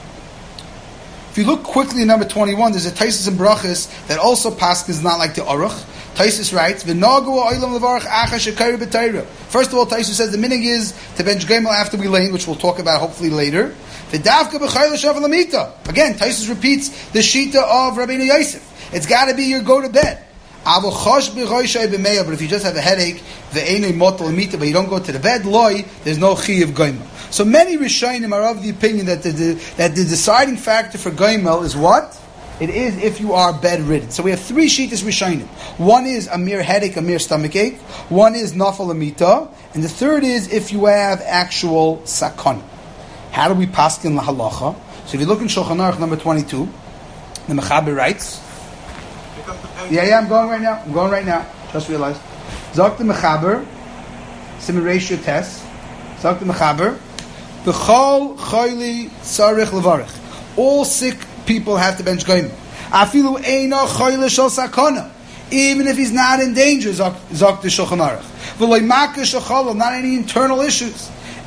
If you look quickly at number 21, there's a Taisus and Brachas that also is not like the Aruch. Taisus writes, first of all, Taisus says the minig is to bench Goimel after we lane, which we'll talk about hopefully later. Again, Taisus repeats the Shita of Rabbeinu Yosef. It's got to be your go to bed. But if you just have a headache, but you don't go to the bed, there's no chi of Goimel. So many Rishonim are of the opinion that the deciding factor for Goimel is what? It is if you are bedridden. So we have 3 shitas Rishonim. One is a mere headache, a mere stomach ache. One is nafal amita. And the third is if you have actual sakana. How do we paskin la halacha? So if you look in Shulchan Aruch number 22, the Mechaber writes, I'm going right now. Just realized. Zok the Mechaber, Siman Ratio test. Zok the Mechaber, B'chol choyli tzarich levarich. All sick people have to bench Goimel. Afilu eino choyle shel sakana. Even if he's not in danger, Zok the Shulchan Aruch. not any internal issues.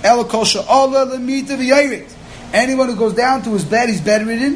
Anyone who goes down to his bed, he's bedridden.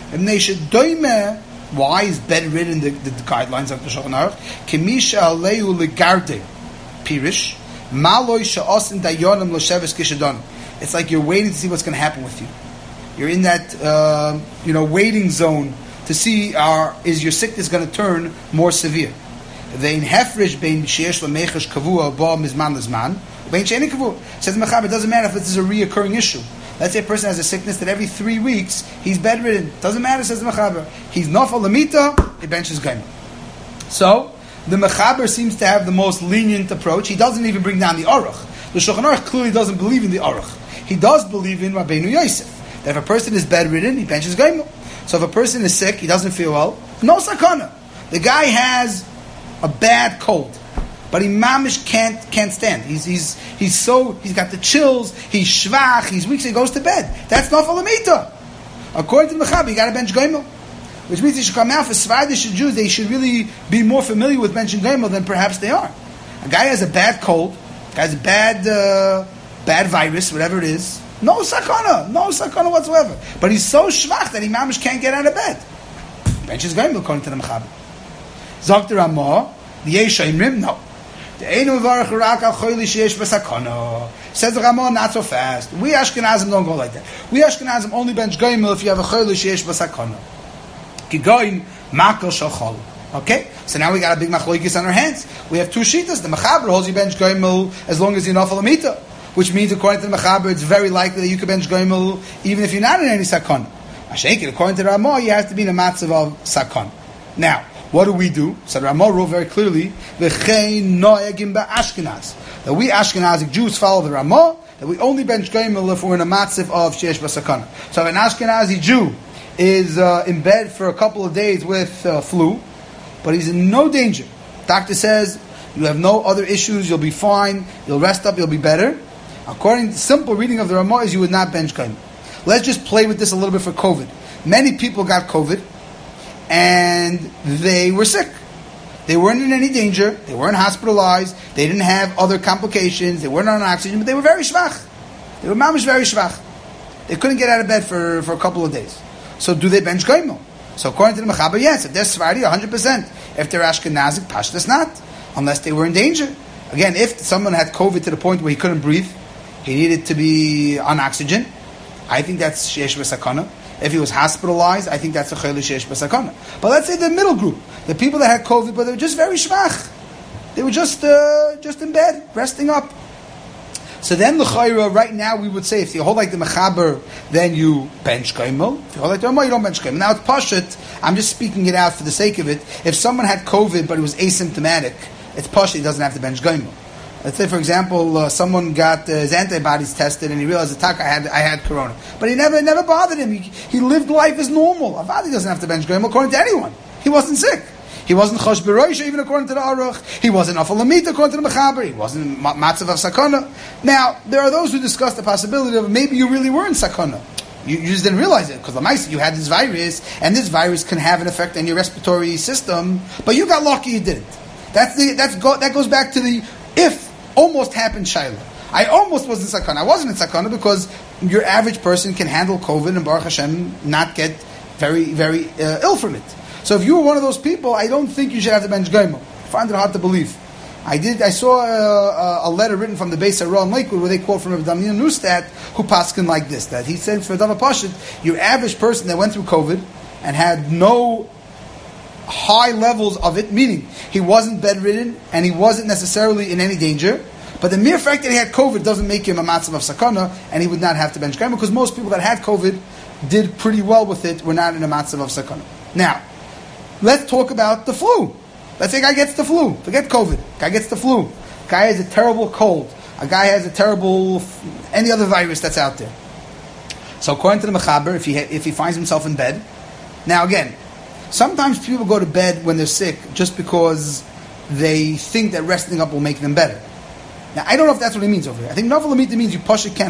Why is bedridden the guidelines of the Shulchan Aruch? Kemisha aleu legarde pirish maloi she'osin dayonim l'sheves kishadon. It's like you're waiting to see what's going to happen with you. You're in that waiting zone to see is your sickness going to turn more severe. Vein hefresh bein sheyesh l'mechesh kavua ba mizman l'zman bein she'eni kavua. Says the Mechaber, it doesn't matter if this is a reoccurring issue. Let's say a person has a sickness that every 3 weeks he's bedridden. Doesn't matter, says the Mechaber. He's nafal lamita, he benches gaimel. So the Mechaber seems to have the most lenient approach. He doesn't even bring down the Aruch. The Shulchan Aruch clearly doesn't believe in the Aruch. He does believe in Rabbeinu Yosef, that if a person is bedridden, he benches gaimel. So if a person is sick, he doesn't feel well, no sakana. The guy has a bad cold, but he mamish can't stand. He's got the chills. He's shvach. He's weak. So he goes to bed. That's nafal lamita. According to the Mechaber, you got to bench gaimel, which means he should come out for Svardish Jews. They should really be more familiar with benching gaimel than perhaps they are. A guy has a bad cold, has a bad virus, whatever it is. No sakana whatsoever. But he's so shvach that he mamish can't get out of bed. Benches gaimel according to the Mechaber. Zok the Ramah, the Yesh Imrim, no. Says the Ramah, not so fast. We Ashkenazim don't go like that. We Ashkenazim only bench gaimel if you have a choyle sheyesh b'sakana. Kigoyin makel shachol. Okay, so now we got a big machlokes on our hands. We have two shittas. The Mechaber holds you bench gaimel as long as you're nafal amita, which means according to the Mechaber, it's very likely that you could bench gaimel even if you're not in any sakana. Ashkenazim, according to the Ramah, you have to be in a matzav of sakana. Now, what do? So the Ramah wrote very clearly, that we Ashkenazic Jews follow the Ramah, that we only bench gaimel if we're in a matzav of sheyesh b'sakana. So if an Ashkenazi Jew is in bed for a couple of days with flu, but he's in no danger. Doctor says, you have no other issues, you'll be fine, you'll rest up, you'll be better. According to the simple reading of the Ramah is you would not bench gaimel. Let's just play with this a little bit for COVID. Many people got COVID, and they were sick. They weren't in any danger. They weren't hospitalized. They didn't have other complications. They weren't on oxygen, but they were very shvach. They were mamish very shvach. They couldn't get out of bed for a couple of days. So do they bench gaimel? So according to the Mechaber, yes. If they're Sephardi, 100%. If they're Ashkenazic, Pashtas not. Unless they were in danger. Again, if someone had COVID to the point where he couldn't breathe, he needed to be on oxygen, I think that's sheyesh v'sakana. If he was hospitalized, I think that's a chayil sheyesh b'sakana. But let's say the middle group, the people that had COVID, but they were just very shvach. They were just in bed, resting up. So then l'chayra, right now we would say, if you hold like the Mechaber, then you bench gaimel. If you hold like the Ramah, you don't bench gaimel. Now it's pashut. I'm just speaking it out for the sake of it. If someone had COVID but it was asymptomatic, it's pashut. He doesn't have to bench gaimel. Let's say, for example, someone got his antibodies tested and he realized I had corona, but it never bothered him. He lived life as normal. Avadi doesn't have to bench gaimel according to anyone. He wasn't sick. He wasn't chosh b'roisha even according to the Aruch. He wasn't afal lamita according to the Mechaber. He wasn't matzav of sakana. Now there are those who discuss the possibility of maybe you really were in sakana. You just didn't realize it because the you had this virus, and this virus can have an effect on your respiratory system, but you got lucky you didn't. That goes back to the if almost happened Shaila. I almost was in sakana. I wasn't in sakana because your average person can handle COVID and Baruch Hashem not get very, very ill from it. So if you were one of those people, I don't think you should have to bench gaimel. I find it hard to believe. I saw a letter written from the Beis Hara in Lakewood where they quote from Rabbi Daniel Neustadt who paskin like this, that he said for Dava Pashut, your average person that went through COVID and had no high levels of it, meaning he wasn't bedridden and he wasn't necessarily in any danger, but the mere fact that he had COVID doesn't make him a matzav of sakana, and he would not have to bench gaimel because most people that had COVID did pretty well with it, were not in a matzav of sakana. Now, let's talk about the flu. Let's say a guy gets the flu. Forget COVID. Guy gets the flu. Guy has a terrible cold. A guy has a terrible any other virus that's out there. So according to the Mechaber, if he finds himself in bed, now again, sometimes people go to bed when they're sick just because they think that resting up will make them better. Now I don't know if that's what he means over here. I think nafal lamita means you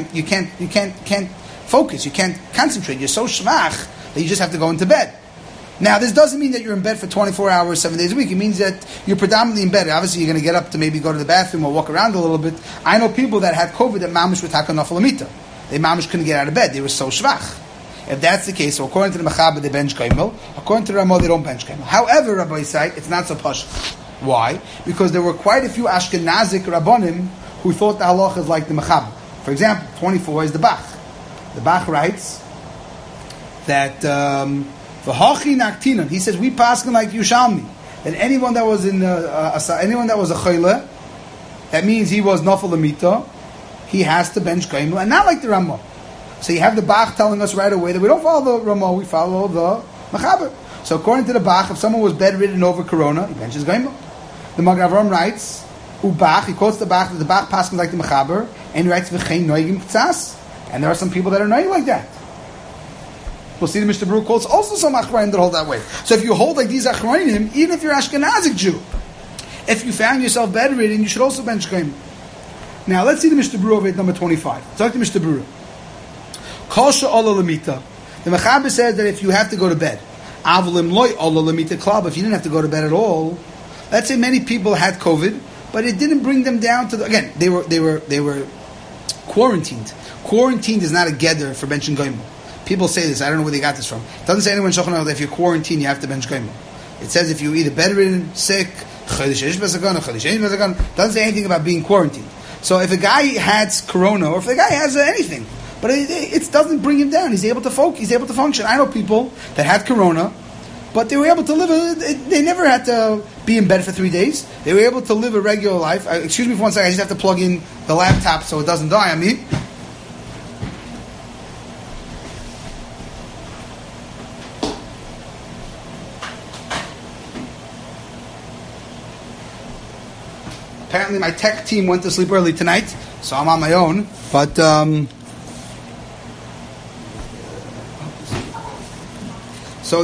can't focus, you can't concentrate. You're so shvach that you just have to go into bed. Now, this doesn't mean that you're in bed for 24 hours, 7 days a week. It means that you're predominantly in bed. Obviously, you're going to get up to maybe go to the bathroom or walk around a little bit. I know people that had COVID that mamish with hakanafal amita. They mamish couldn't get out of bed. They were so shvach. If that's the case, so according to the Mechaber, they bench kaimel. According to the Ramah, they don't bench kaimel. However, Rabbi Yisai, it's not so posh. Why? Because there were quite a few Ashkenazic Rabbonim who thought the halacha is like the Mechaber. For example, 24 is the Bach. The Bach writes that v'hachi naktinan. He says we paskin like Yushalmi. That anyone that was anyone that was a chayla, that means he was nafal amita, he has to bench kaimel, and not like the Ramah. So you have the Bach telling us right away that we don't follow the Ramah, we follow the Mechaber. So according to the Bach, if someone was bedridden over Corona, he benches kaimel. The Magen Avraham writes, Ubach, he quotes the Bach, that the Bach passes like the Mechaber, and he writes, V'chein noigim k'tzas. And there are some people that are noigim like that. We'll see the Mishnah Berurah quotes also some Achrayim that hold that way. So if you hold like these Achrayim, even if you're Ashkenazic Jew, if you found yourself bedridden, you should also bench kaimel. Now let's see the Mishnah Berurah over at number 25. Talk to Mishnah Berurah. Kol she'ola lamita. The Mechaber says that if you have to go to bed, avlim loy ola lamita klab, if you didn't have to go to bed at all. Let's say many people had COVID, but it didn't bring them down to again, they were quarantined. Quarantined is not a gedder for benching kaimel. People say this, I don't know where they got this from. It doesn't say anywhere in Shulchan Aruch that if you're quarantined, you have to bench kaimel. It says if you're either bedridden, sick, doesn't say anything about being quarantined. So if a guy has corona, or if a guy has anything, but it doesn't bring him down, he's able to focus, he's able to function. I know people that had corona, but they were able to live, they never had to be in bed for 3 days. They were able to live a regular life. Excuse me for 1 second, I just have to plug in the laptop so it doesn't die on me. Apparently my tech team went to sleep early tonight, so I'm on my own. But so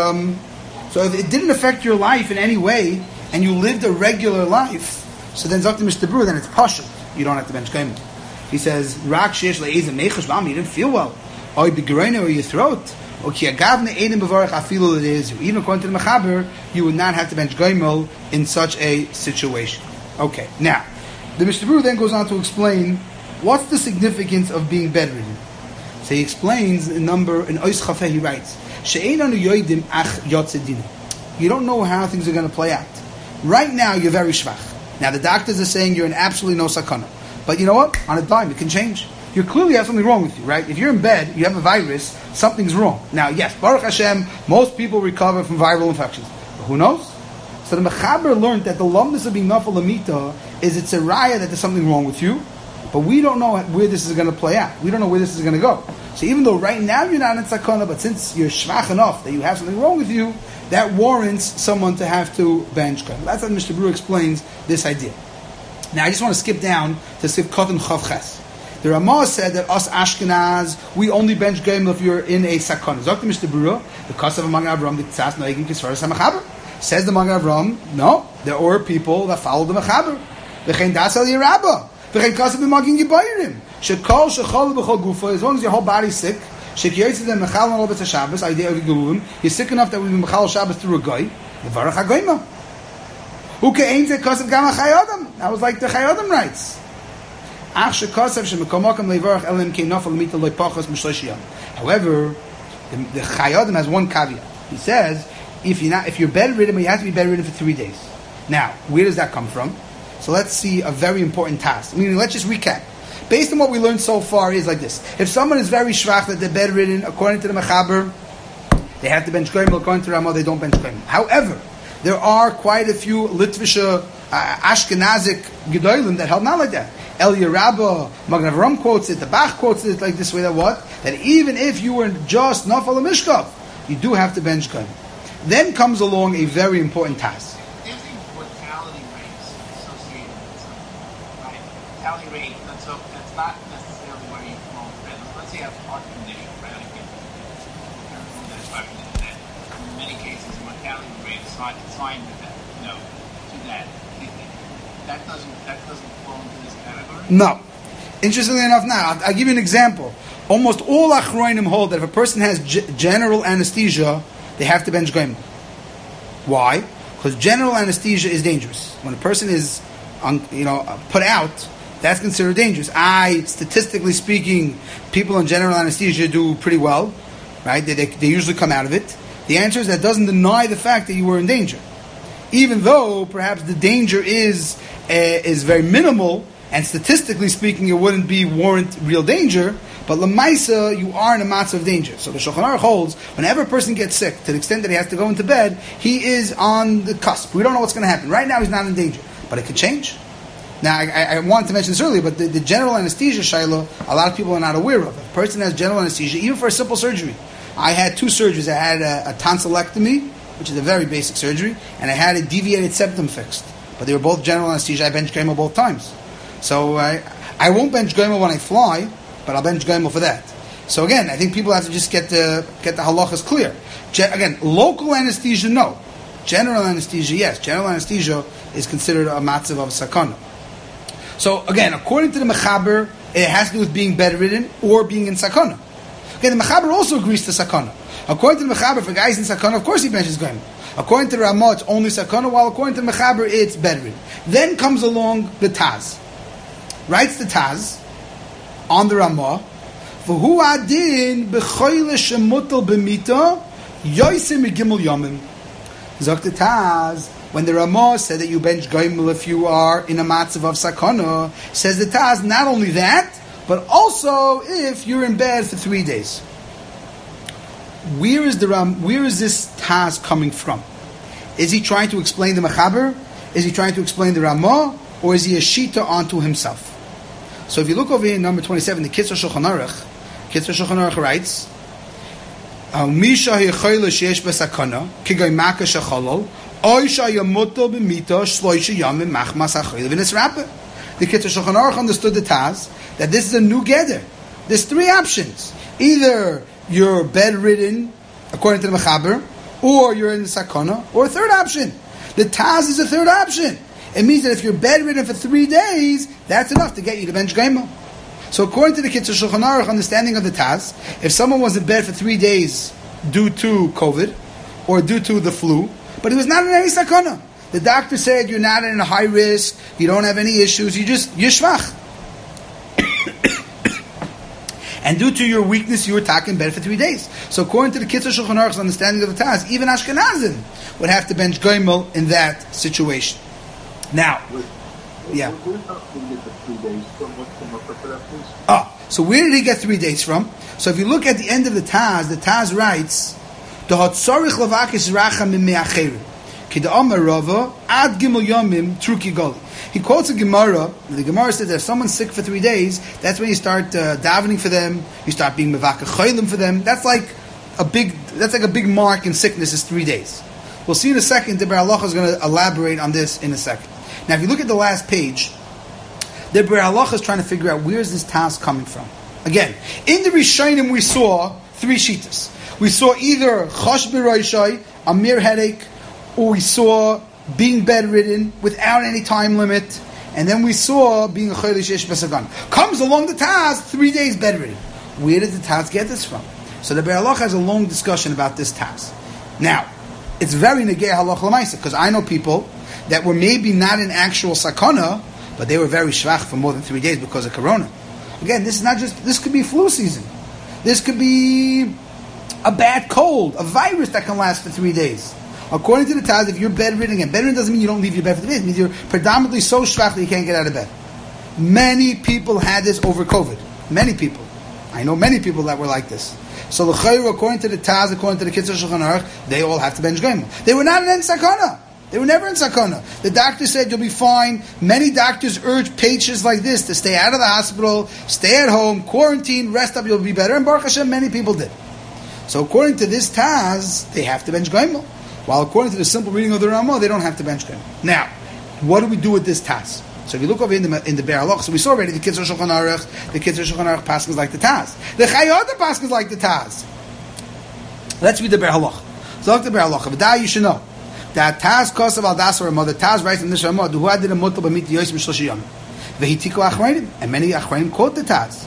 if it didn't affect your life in any way, and you lived a regular life, so then Dr. Mishnah Berurah, then it's pashut. You don't have to bench kaimel. He says, "Rak sheish le'ezem mechash v'am." You didn't feel well, or b'gereina or your throat, or ki agavne edim b'varach afilu le'ezu. Even according to the Mechaber, you would not have to bench kaimel in such a situation. Okay, now the Mishnah Berurah then goes on to explain what's the significance of being bedridden. So he explains in Ois Chafeh, he writes, "She'einanu yoidim ach yotzedina." You don't know how things are going to play out. Right now, you're very shvach. Now the doctors are saying you're in absolutely no sakana. But you know what? On a dime, it can change. You clearly have something wrong with you, right? If you're in bed, you have a virus, something's wrong. Now, yes, Baruch Hashem, most people recover from viral infections. But who knows? So the Mechaber learned that the lumnus of being nafal amita is it's a raya that there's something wrong with you, but we don't know where this is going to play out. We don't know where this is going to go. So even though right now you're not in sakana, but since you're shvach enough that you have something wrong with you, that warrants someone to have to bench kaimel. That's how Mishnah Berurah explains this idea. Now I just want to skip down to Sif Kotan Chav Ches. The Ramah said that us Ashkenaz, we only bench kaimel if you're in a sakana. Zok the Mishnah Berurah, the Kosav among Avram, the Tzas Noegim Kisvaras HaMechaber. Says the Magen Avraham, no, there are people that follow the Mechaber. V'chein das al Yerabba. V'chein kasav b'magin yibayirim. Shekol shechol b'chol gufa, as long as your whole body's sick, shekiyotzid and mechal on Olbetz HaShabbos, idea of Gelulim, you're sick enough that we mechal Shabbos through a guy, Nevarach HaGoyma. Uke'ein ze kasav gam HaChayodam. That was like the Chayodam writes. Ach shekasav shemekomokam levarach elim kei nafal mita loy pachos m'shlosh. However, the Chayodam has one caveat. He says, if you're bedridden, but you have to be bedridden for 3 days. Now, where does that come from? So let's see a very important task. Meaning, let's just recap. Based on what we learned so far is like this. If someone is very shvach that they're bedridden, according to the Mechaber, they have to bench kaimel. According to Ramah, they don't bench kaimel. However, there are quite a few Litvisha, Ashkenazic Gedolim that held not like that. El Yerabba, Magen Avraham quotes it, the Bach quotes it like this way, that what? That even if you were just Nafal Mishkav, you do have to bench kaimel. Then comes along a very important task. There's a mortality rate associated with something, right? Mortality rate, that's not necessarily where you fall in. Let's say you have a heart condition, right? In many cases, the mortality rate is assigned with that, to that. That doesn't fall into this category? No. Interestingly enough, now, I'll give you an example. Almost all Achroinim hold that if a person has general anesthesia, they have to bench goimel. Why? Because general anesthesia is dangerous. When a person is, put out, that's considered dangerous. Statistically speaking, people in general anesthesia do pretty well, right? They usually come out of it. The answer is that doesn't deny the fact that you were in danger, even though perhaps the danger is very minimal, and statistically speaking, it wouldn't warrant real danger. But lemaisa, you are in a matzah of danger. So the Shulchan Aruch holds, whenever a person gets sick, to the extent that he has to go into bed, he is on the cusp. We don't know what's going to happen. Right now, he's not in danger, but it could change. Now, I wanted to mention this earlier, but the general anesthesia, Shiloh, a lot of people are not aware of. If a person has general anesthesia, even for a simple surgery. I had 2 surgeries. I had a tonsillectomy, which is a very basic surgery, and I had a deviated septum fixed. But they were both general anesthesia. I bench Goimel both times. So I won't bench Goimel when I fly, but I'll bench Goimel for that. So again, I think people have to just get the halachas clear. Again, local anesthesia, no. General anesthesia, yes. General anesthesia is considered a matzav of sakana. So again, according to the Mechaber, it has to do with being bedridden or being in sakana. Again, the Mechaber also agrees to sakana. According to the Mechaber, for guys in sakana, of course he benches Goimel. According to the Ramah, it's only sakana, while according to the Mechaber, it's bedridden. Then comes along the Taz. Writes the Taz on the Ramah, V'hu adin b'choyle shemutal b'mita yoysim megimel yomim. Zok the Taz, when the Ramah said that you bench Goimel if you are in a matzav of sakana, says the Taz, not only that, but also if you're in bed for 3 days. Where is this Taz coming from? Is he trying to explain the Mechaber? Is he trying to explain the Ramah? Or is he a shita onto himself? So if you look over here in number 27, the Kitzur Shulchan Aruch writes, Misha hi'choyle sheyesh b'sakana, k'goy maka shecholol, oy shayamutal b'mita shloisha yamim machmas ha'choyle v'nisrapeh. The Kitzur Shulchan Aruch understood the Taz, that this is a new gather. There's 3 options. Either you're bedridden, according to the Mechaber, or you're in the sakana, or a third option. The Taz is a third option. It means that if you're bedridden for 3 days, that's enough to get you to bench Goimel. So according to the Kitzur Shulchan Aruch understanding of the Taz, if someone was in bed for 3 days due to COVID, or due to the flu, but he was not in any sakana, the doctor said you're not in a high risk, you don't have any issues, you're shvach. And due to your weakness, you were taken in bed for 3 days. So according to the Kitzur Shulchan Aruch's understanding of the Taz, even Ashkenazim would have to bench Goimel in that situation. Now, yeah. So where did he get 3 days from? So if you look at the end of the Taz writes, he quotes a Gemara. The Gemara says that if someone's sick for 3 days, that's when you start davening for them. You start being mevakah cholim for them. That's like a big mark in sickness is 3 days. We'll see in a second. The Be'er Halacha is going to elaborate on this in a second. Now, if you look at the last page, the Be'er Halacha is trying to figure out where is this task coming from. Again, in the Rishonim we saw 3 shitas. We saw either chosh b'roishai, a mere headache, or we saw being bedridden without any time limit, and then we saw being a choyle sheyesh b'sagan. Comes along the Taz, 3 days bedridden. Where did the Taz get this from? So the Be'er Halacha has a long discussion about this Taz. Now, it's very negei halacha l'maisa, because I know people that were maybe not in actual sakana, but they were very shvach for more than 3 days because of corona. Again, this could be flu season. This could be a bad cold, a virus that can last for 3 days. According to the Taz, if you're bedridden, and bedridden doesn't mean you don't leave your bed for 3 days, it means you're predominantly so shvach that you can't get out of bed. Many people had this over COVID. Many people. I know many people that were like this. So according to the Taz, according to the Kitzur Shulchan Aruch, they all have to bench Goimel. They were not in sakana. They were never in sakana. The doctor said you'll be fine. Many doctors urge patients like this to stay out of the hospital, stay at home, quarantine, rest up, you'll be better. And Baruch Hashem, many people did. So according to this Taz, they have to bench Goimel. While according to the simple reading of the Ramah, they don't have to bench Goimel. Now, what do we do with this Taz? So if you look over in the Be'er Halacha, so we saw already the Kitzur Shulchan Aruch, the Kitzur Shulchan Aruch paskins like the Taz. The Chayota paskins like the Taz. Let's read the Be'er Halacha. So look the Be'er Halacha. V'da you should know that Taz kosav al das Ramah. The Taz writes in this Ramah, "Duhu adin amutal b'mit yoyis mishloshi yom." V'hitiko achreinim, and many achreinim quote the Taz.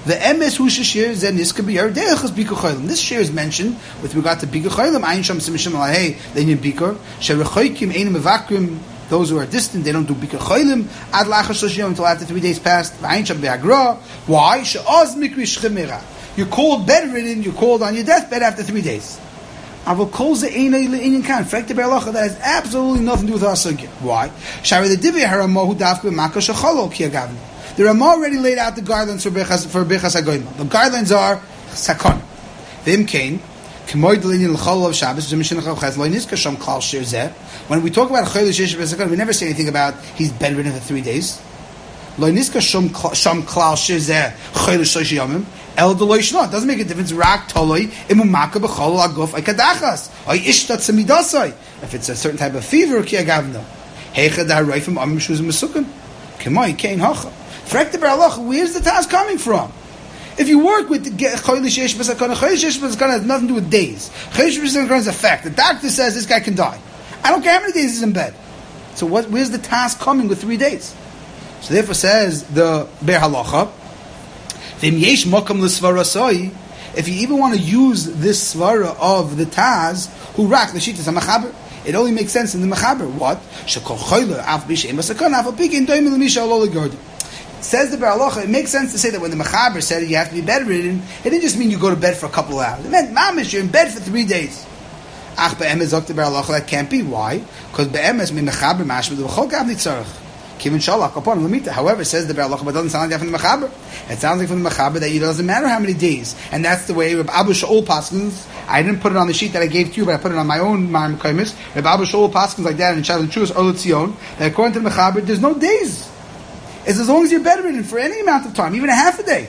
The emes hu sheshir zen niska biyar deichas bikur chaylim. This share is mentioned with regard to bikur chaylim. Ayin sham simishim alahei le'inyan bikur. Sherechoikim ein mevakrim. Those who are distant, they don't do bikur chaylim ad lachar shlosh yom until after 3 days passed. Ayin sham be'agra. Why? She'oz mikri shchemira. You're called bedridden. You're called on your deathbed after 3 days. Avol kol ze einay le'inyan kan. Frek the be'alacha that has absolutely nothing to do with our sugya. Why? Shari the divya haramo hu dafka b'makar shecholo ki agavni. The Ramah already laid out the guidelines for Bechas HaGoyma. The guidelines are Sakon. V'im Kain, K'moid l'inyan l'chol of Shabbos, Z'mishin l'chol lo nizka shom klal shir zeh. When we talk about Chayil Shesh B'Sakon, we never say anything about he's bedridden for 3 days. Lo nizka shom klal shir zeh Chayil Shesh Yomim. El de lo yishno. It doesn't make a difference. Rak toloi imumaka b'chol aguf aikadachas. Oy ishtat semidasai. If it's a certain type of fever, ki agavno. Heicha da roifim amim shuz mesukon. K'moi Kain hocha. Frek the Baralach, where's the task coming from? If you work with the Chayil Shesh B'Sakana, Chayil Shesh B'Sakana has nothing to do with days. Chayil Shesh B'Sakana is a fact. The doctor says this guy can die. I don't care how many days he's in bed. So where's the task coming with 3 days? So therefore says the Be'er Halacha, V'im yesh mokam l'svara soi, if you even want to use this svara of the Taz, hu rak l'shitas ha'machaber, it only makes sense in the Machaber. What? Shekol Chayil af b'sheim B'Sakana af apikin doim l'misha alo l'gordim. Says the Baralocha, it makes sense to say that when the Mechaber said you have to be bedridden, it didn't just mean you go to bed for a couple of hours. It meant, mamish, you're in bed for 3 days. Ach, be'emes zok the Baralocha, that can't be. Why? Because be'emes, mi Mechaber mashma, the B'chol gav nitzarech. Kivin shalach, upon limita. However, says the Baralocha, but it doesn't sound like that from the Mechaber. It sounds like from the Mechaber that it doesn't matter how many days. And that's the way Reb Abu Shaul paskins. I didn't put it on the sheet that I gave to you, but I put it on my own Ma'am Kaimis. Reb Abu Shaul paskins like that in Shalom Chus or Tzion, that according to the Mechaber, there's no days. It's as long as you're bedridden for any amount of time, even a half a day.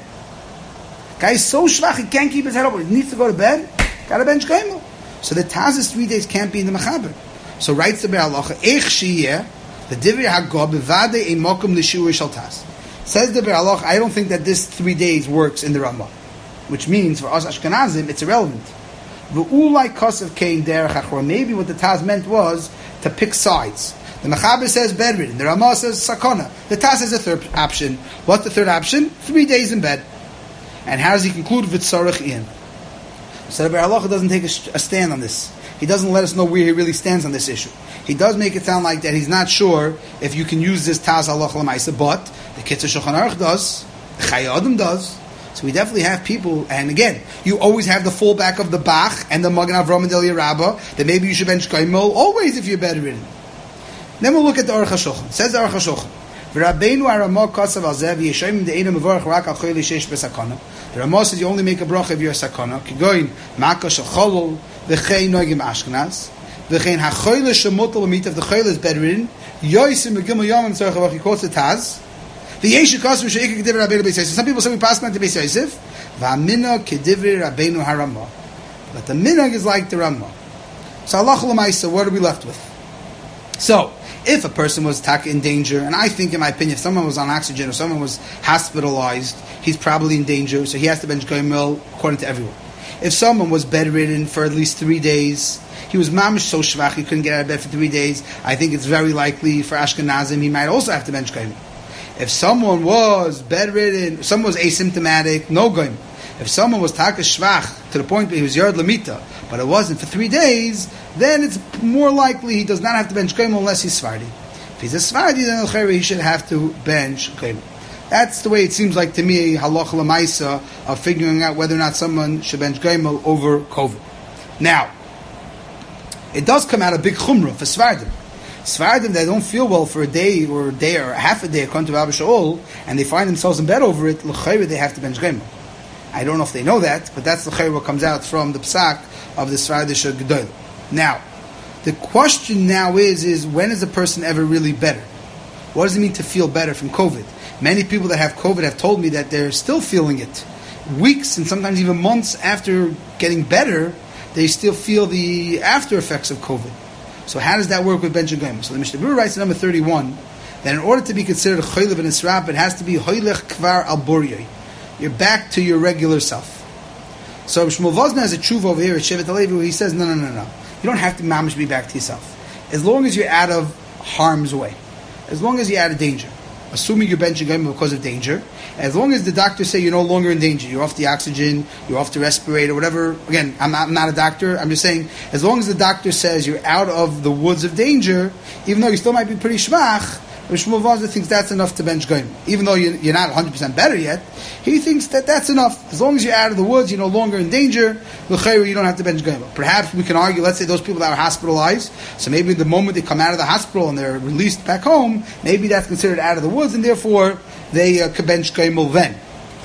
Guy is so shvach, he can't keep his head up. He needs to go to bed. Got a bench kaimel. So the Taz's 3 days can't be in the Mechaber. So writes the Be'alacha, Eich shiyeh, the Divrei HaGob, bevade ein mokum l'shiur shal Taz. Says the Be'alacha, I don't think that this 3 days works in the Ramah. Which means, for us Ashkenazim, it's irrelevant. V'ulai kosev kein derech achor. Maybe what the Taz meant was to pick sides. The Mechaber says bedridden. The Ramah says sakona. The Taz says a third option. What's the third option? 3 days in bed. And how does he conclude with tzarech in? So the Be'er Halacha doesn't take a stand on this. He doesn't let us know where he really stands on this issue. He does make it sound like that he's not sure if you can use this Taz Halacha L'maisa, but the Kitzur Shulchan Aruch does, the Chayei Adam does. So we definitely have people, and again, you always have the fallback of the Bach and the Magen Avraham and the Eliyah Rabbah, that maybe you should bench Kaimel, always if you're bedridden. Then we'll look at the Aruch HaShulchan. It says the Aruch HaShulchan, V'Rabbeinu Aramah Kasav Al Zeh V'Yeshayim De'ena Mevorach Rak Al Chayil Shesh B'Sakana. The Ramah says you only make a bracha if you're a sakana. Kigoyin Maka Shel Cholol V'Chein Noigim Ashkenaz V'Chein HaChoyle Shemotel L'mit. If the Choyle is bedridden, Yoisim Megimel Yom Tzarech Avach. He quotes the Taz. V'Yesh Yikasu She'ikah K'divrei Rabbeinu Beis Yosef. Some people say we pass on to Beis Yosef. V'Amina K'divrei Rabbeinu HaRamah. But the minhag is like the Ramah. So Allah L'maisa, what are we left with? So, if a person was in danger, and I think, in my opinion, if someone was on oxygen or someone was hospitalized, he's probably in danger, so he has to bench Goyimel according to everyone. If someone was bedridden for at least 3 days, he was mamish so shvach, he couldn't get out of bed for 3 days, I think it's very likely for Ashkenazim, he might also have to bench Goyimel. If someone was bedridden, someone was asymptomatic, no Goyimel. If someone was takas shvach to the point where he was yard lamita, but it wasn't for 3 days, then it's more likely he does not have to bench Goyimel unless he's Sfardi. If he's a Sfardi, then he should have to bench Goyimel. That's the way it seems like to me, halacha l'maisa, of figuring out whether or not someone should bench Goyimel over COVID. Now, it does come out a big chumrah for Sfardim. Sfardim, they don't feel well for a day or half a day, according to Abba Shaul, and they find themselves in bed over it, l'chayre, they have to bench Goyimel. I don't know if they know that, but that's the chayr what comes out from the psak of the Sfardish Gedol. Now, the question now is when is a person ever really better? What does it mean to feel better from COVID? Many people that have COVID have told me that they're still feeling it. Weeks and sometimes even months after getting better, they still feel the after effects of COVID. So how does that work with Bench Goyim? So the Mishnah Berurah writes in number 31 that in order to be considered a chaylev and israp, it has to be hoylech kvar al boriyoi. You're back to your regular self. So Shmuel Vosna has a tshuva over here at Shevet HaLevi where he says, no. You don't have to mamish be back to yourself. As long as you're out of harm's way. As long as you're out of danger. assuming you're benching goimel because of danger. As long as the doctors say you're no longer in danger, you're off the oxygen, you're off the respirator, whatever. Again, I'm not a doctor. I'm just saying, as long as the doctor says you're out of the woods of danger, even though you still might be pretty shmach, Shmuel Vazda thinks that's enough to bench goimel. Even though you're not 100% better yet, he thinks that that's enough. As long as you're out of the woods, you're no longer in danger, you don't have to bench goimel. Perhaps we can argue, let's say those people that are hospitalized, so maybe the moment they come out of the hospital and they're released back home, maybe that's considered out of the woods, and therefore they could bench goimel then.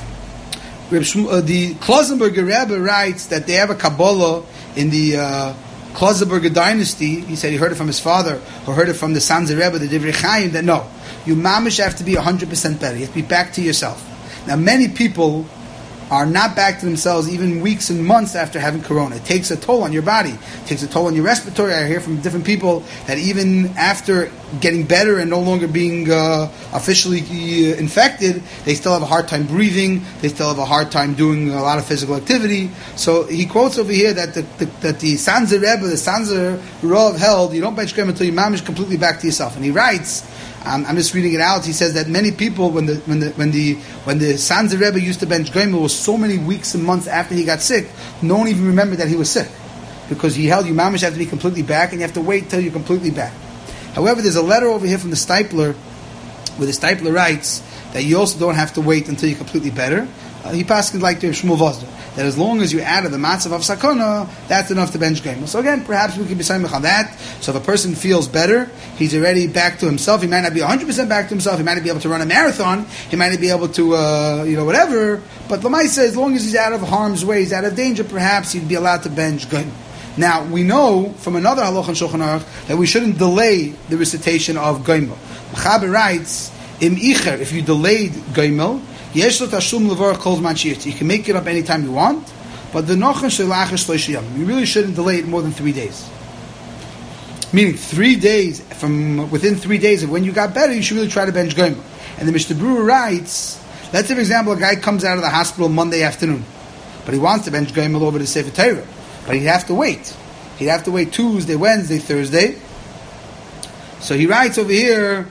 The Klausenberger Rebbe writes that they have a Kabbalah in the Klausenberger dynasty. He said he heard it from his father, or heard it from the Sanzer Rebbe, the Divrei Chaim, that no, you mamish have to be 100% better. You have to be back to yourself. Now, many people are not back to themselves even weeks and months after having corona. It takes a toll on your body. It takes a toll on your respiratory. I hear from different people that even after getting better and no longer being officially infected, they still have a hard time breathing. They still have a hard time doing a lot of physical activity. So he quotes over here that the Sanzer Rebbe, the Sanzer Rav held, you don't bench goimel until you mamish completely back to yourself. And he writes, I'm just reading it out. He says that many people, when the Sanzer Rebbe used to bench goimel, was so many weeks and months after he got sick, no one even remembered that he was sick, because he held you mamish have to be completely back, and you have to wait till you're completely back. However, there's a letter over here from the Stipler, where the Stipler writes that you also don't have to wait until you're completely better. He passes like to Shmuel Vazda, that as long as you're out of the matzav of sakona, that's enough to bench goimel. So again, perhaps we could be saying on that. So if a person feels better, he's already back to himself. He might not be 100% back to himself. He might not be able to run a marathon. He might not be able to, whatever. But Lamai says, as long as he's out of harm's way, he's out of danger, perhaps he'd be allowed to bench goimel. Now, we know from another halach in Shulchan Aruch that we shouldn't delay the recitation of goimel. Mechaber writes, Im icher, if you delayed goimel, you can make it up anytime you want, but the you really shouldn't delay it more than 3 days. Meaning 3 days, from within 3 days of when you got better, you should really try to bench goimel. And the Mishnah Berurah writes, let's say for example a guy comes out of the hospital Monday afternoon, but he wants to bench goimel over the Sefer Torah, but he'd have to wait. He'd have to wait Tuesday, Wednesday, Thursday. So he writes over here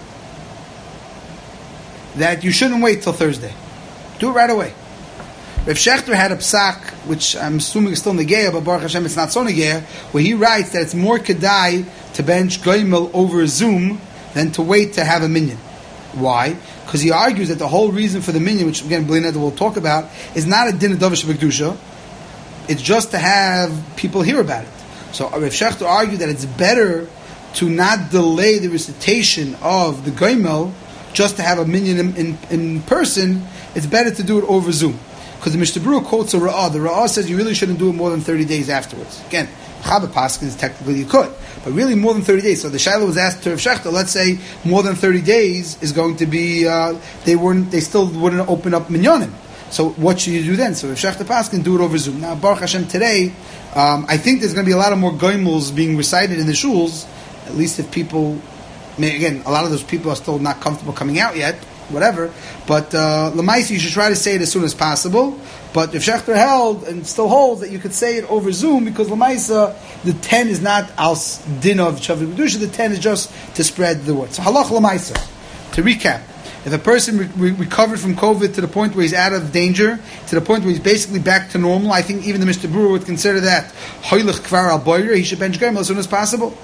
that you shouldn't wait till Thursday. Do it right away. Rav Shechter had a psak, which I'm assuming is still Negeya, but Baruch Hashem it's not so Negeya, where he writes that it's more kedai to bench goimel over Zoom than to wait to have a minyan. Why? Because he argues that the whole reason for the minyan, which again B'li Neder will talk about, is not a din of Davish B'Kedusha. It's just to have people hear about it. So Rav Shechter argued that it's better to not delay the recitation of the goimel just to have a minyan in person. It's better to do it over Zoom. Because the Mishnah Berurah quotes a Ra'ah. The Ra'ah says you really shouldn't do it more than 30 days afterwards. Again, Chabad Paskins, technically you could, but really more than 30 days. So the Shiloh was asked to Rav Shechter, let's say more than 30 days is going to be, they still wouldn't open up minyanim. So what should you do then? So Rav Shechter Paskin, do it over Zoom. Now, Baruch Hashem, today, I think there's going to be a lot of more goimels being recited in the shuls, at least if people, again, a lot of those people are still not comfortable coming out yet, whatever, but Lamaisi, you should try to say it as soon as possible. But if Shechter held, and still holds, that you could say it over Zoom, because Lamaisa, the 10 is not als din of Shavli B'Kedusha, the 10 is just to spread the word. So halach Lamaisa, to recap, if a person recovered from COVID to the point where he's out of danger, to the point where he's basically back to normal, I think even the Mishnah Berurah would consider that hoylech kvar al boyer, he should bench goimel as soon as possible.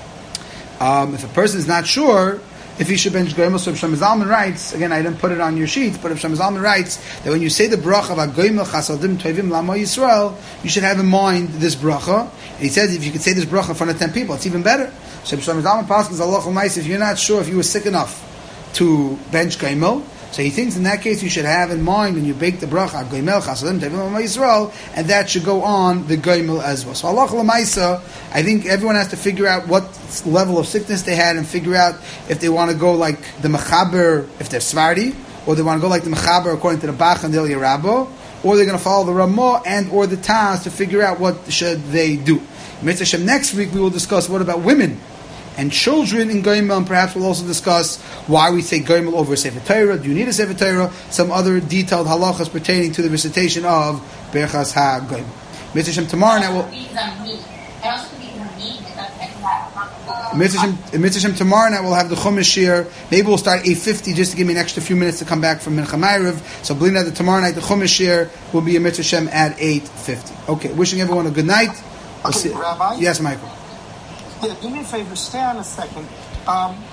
If a person is not sure if he should bench goimel, so Rav Shlomo Zalman writes, again I didn't put it on your sheets, but Rav Shlomo Zalman writes that when you say the bracha of goimel chasadim toivim lamo Yisrael, you should have in mind this bracha. And he says if you could say this bracha in front of 10 people, it's even better. So Rav Shlomo Zalman passes Allah Almighty, if you're not sure if you were sick enough to bench goimel, so he thinks in that case you should have in mind when you bake the bracha goimel chasadim toivim lamo Yisrael, and that should go on the goimel as well. So Allah L'maisa, I think everyone has to figure out what level of sickness they had and figure out if they want to go like the Mechaber, if they're Svardi, or they want to go like the Mechaber according to the Bach and the Eliyah Rabbo, or they're going to follow the Ramah and or the Taz to figure out what should they do. Mitzvah Hashem, next week we will discuss what about women and children in goimel, and perhaps we'll also discuss why we say goimel over a Sefer Torah. Do you need a Sefer Torah? Some other detailed halachas pertaining to the recitation of Berachas HaGoimel. Mitzvah Hashem, tomorrow night we'll... And also could be in the meeting. Mitzvah Shem, tomorrow night we'll have the Chumash here. Maybe we'll start 8:50 just to give me an extra few minutes to come back from Mincha Ma'ariv. So believe that tomorrow night the Chumash here will be a Mitzvah Shem at 8:50. Okay, wishing everyone a good night. Okay, Rabbi? Yes, Michael. Yeah, do me a favor, stay on a second.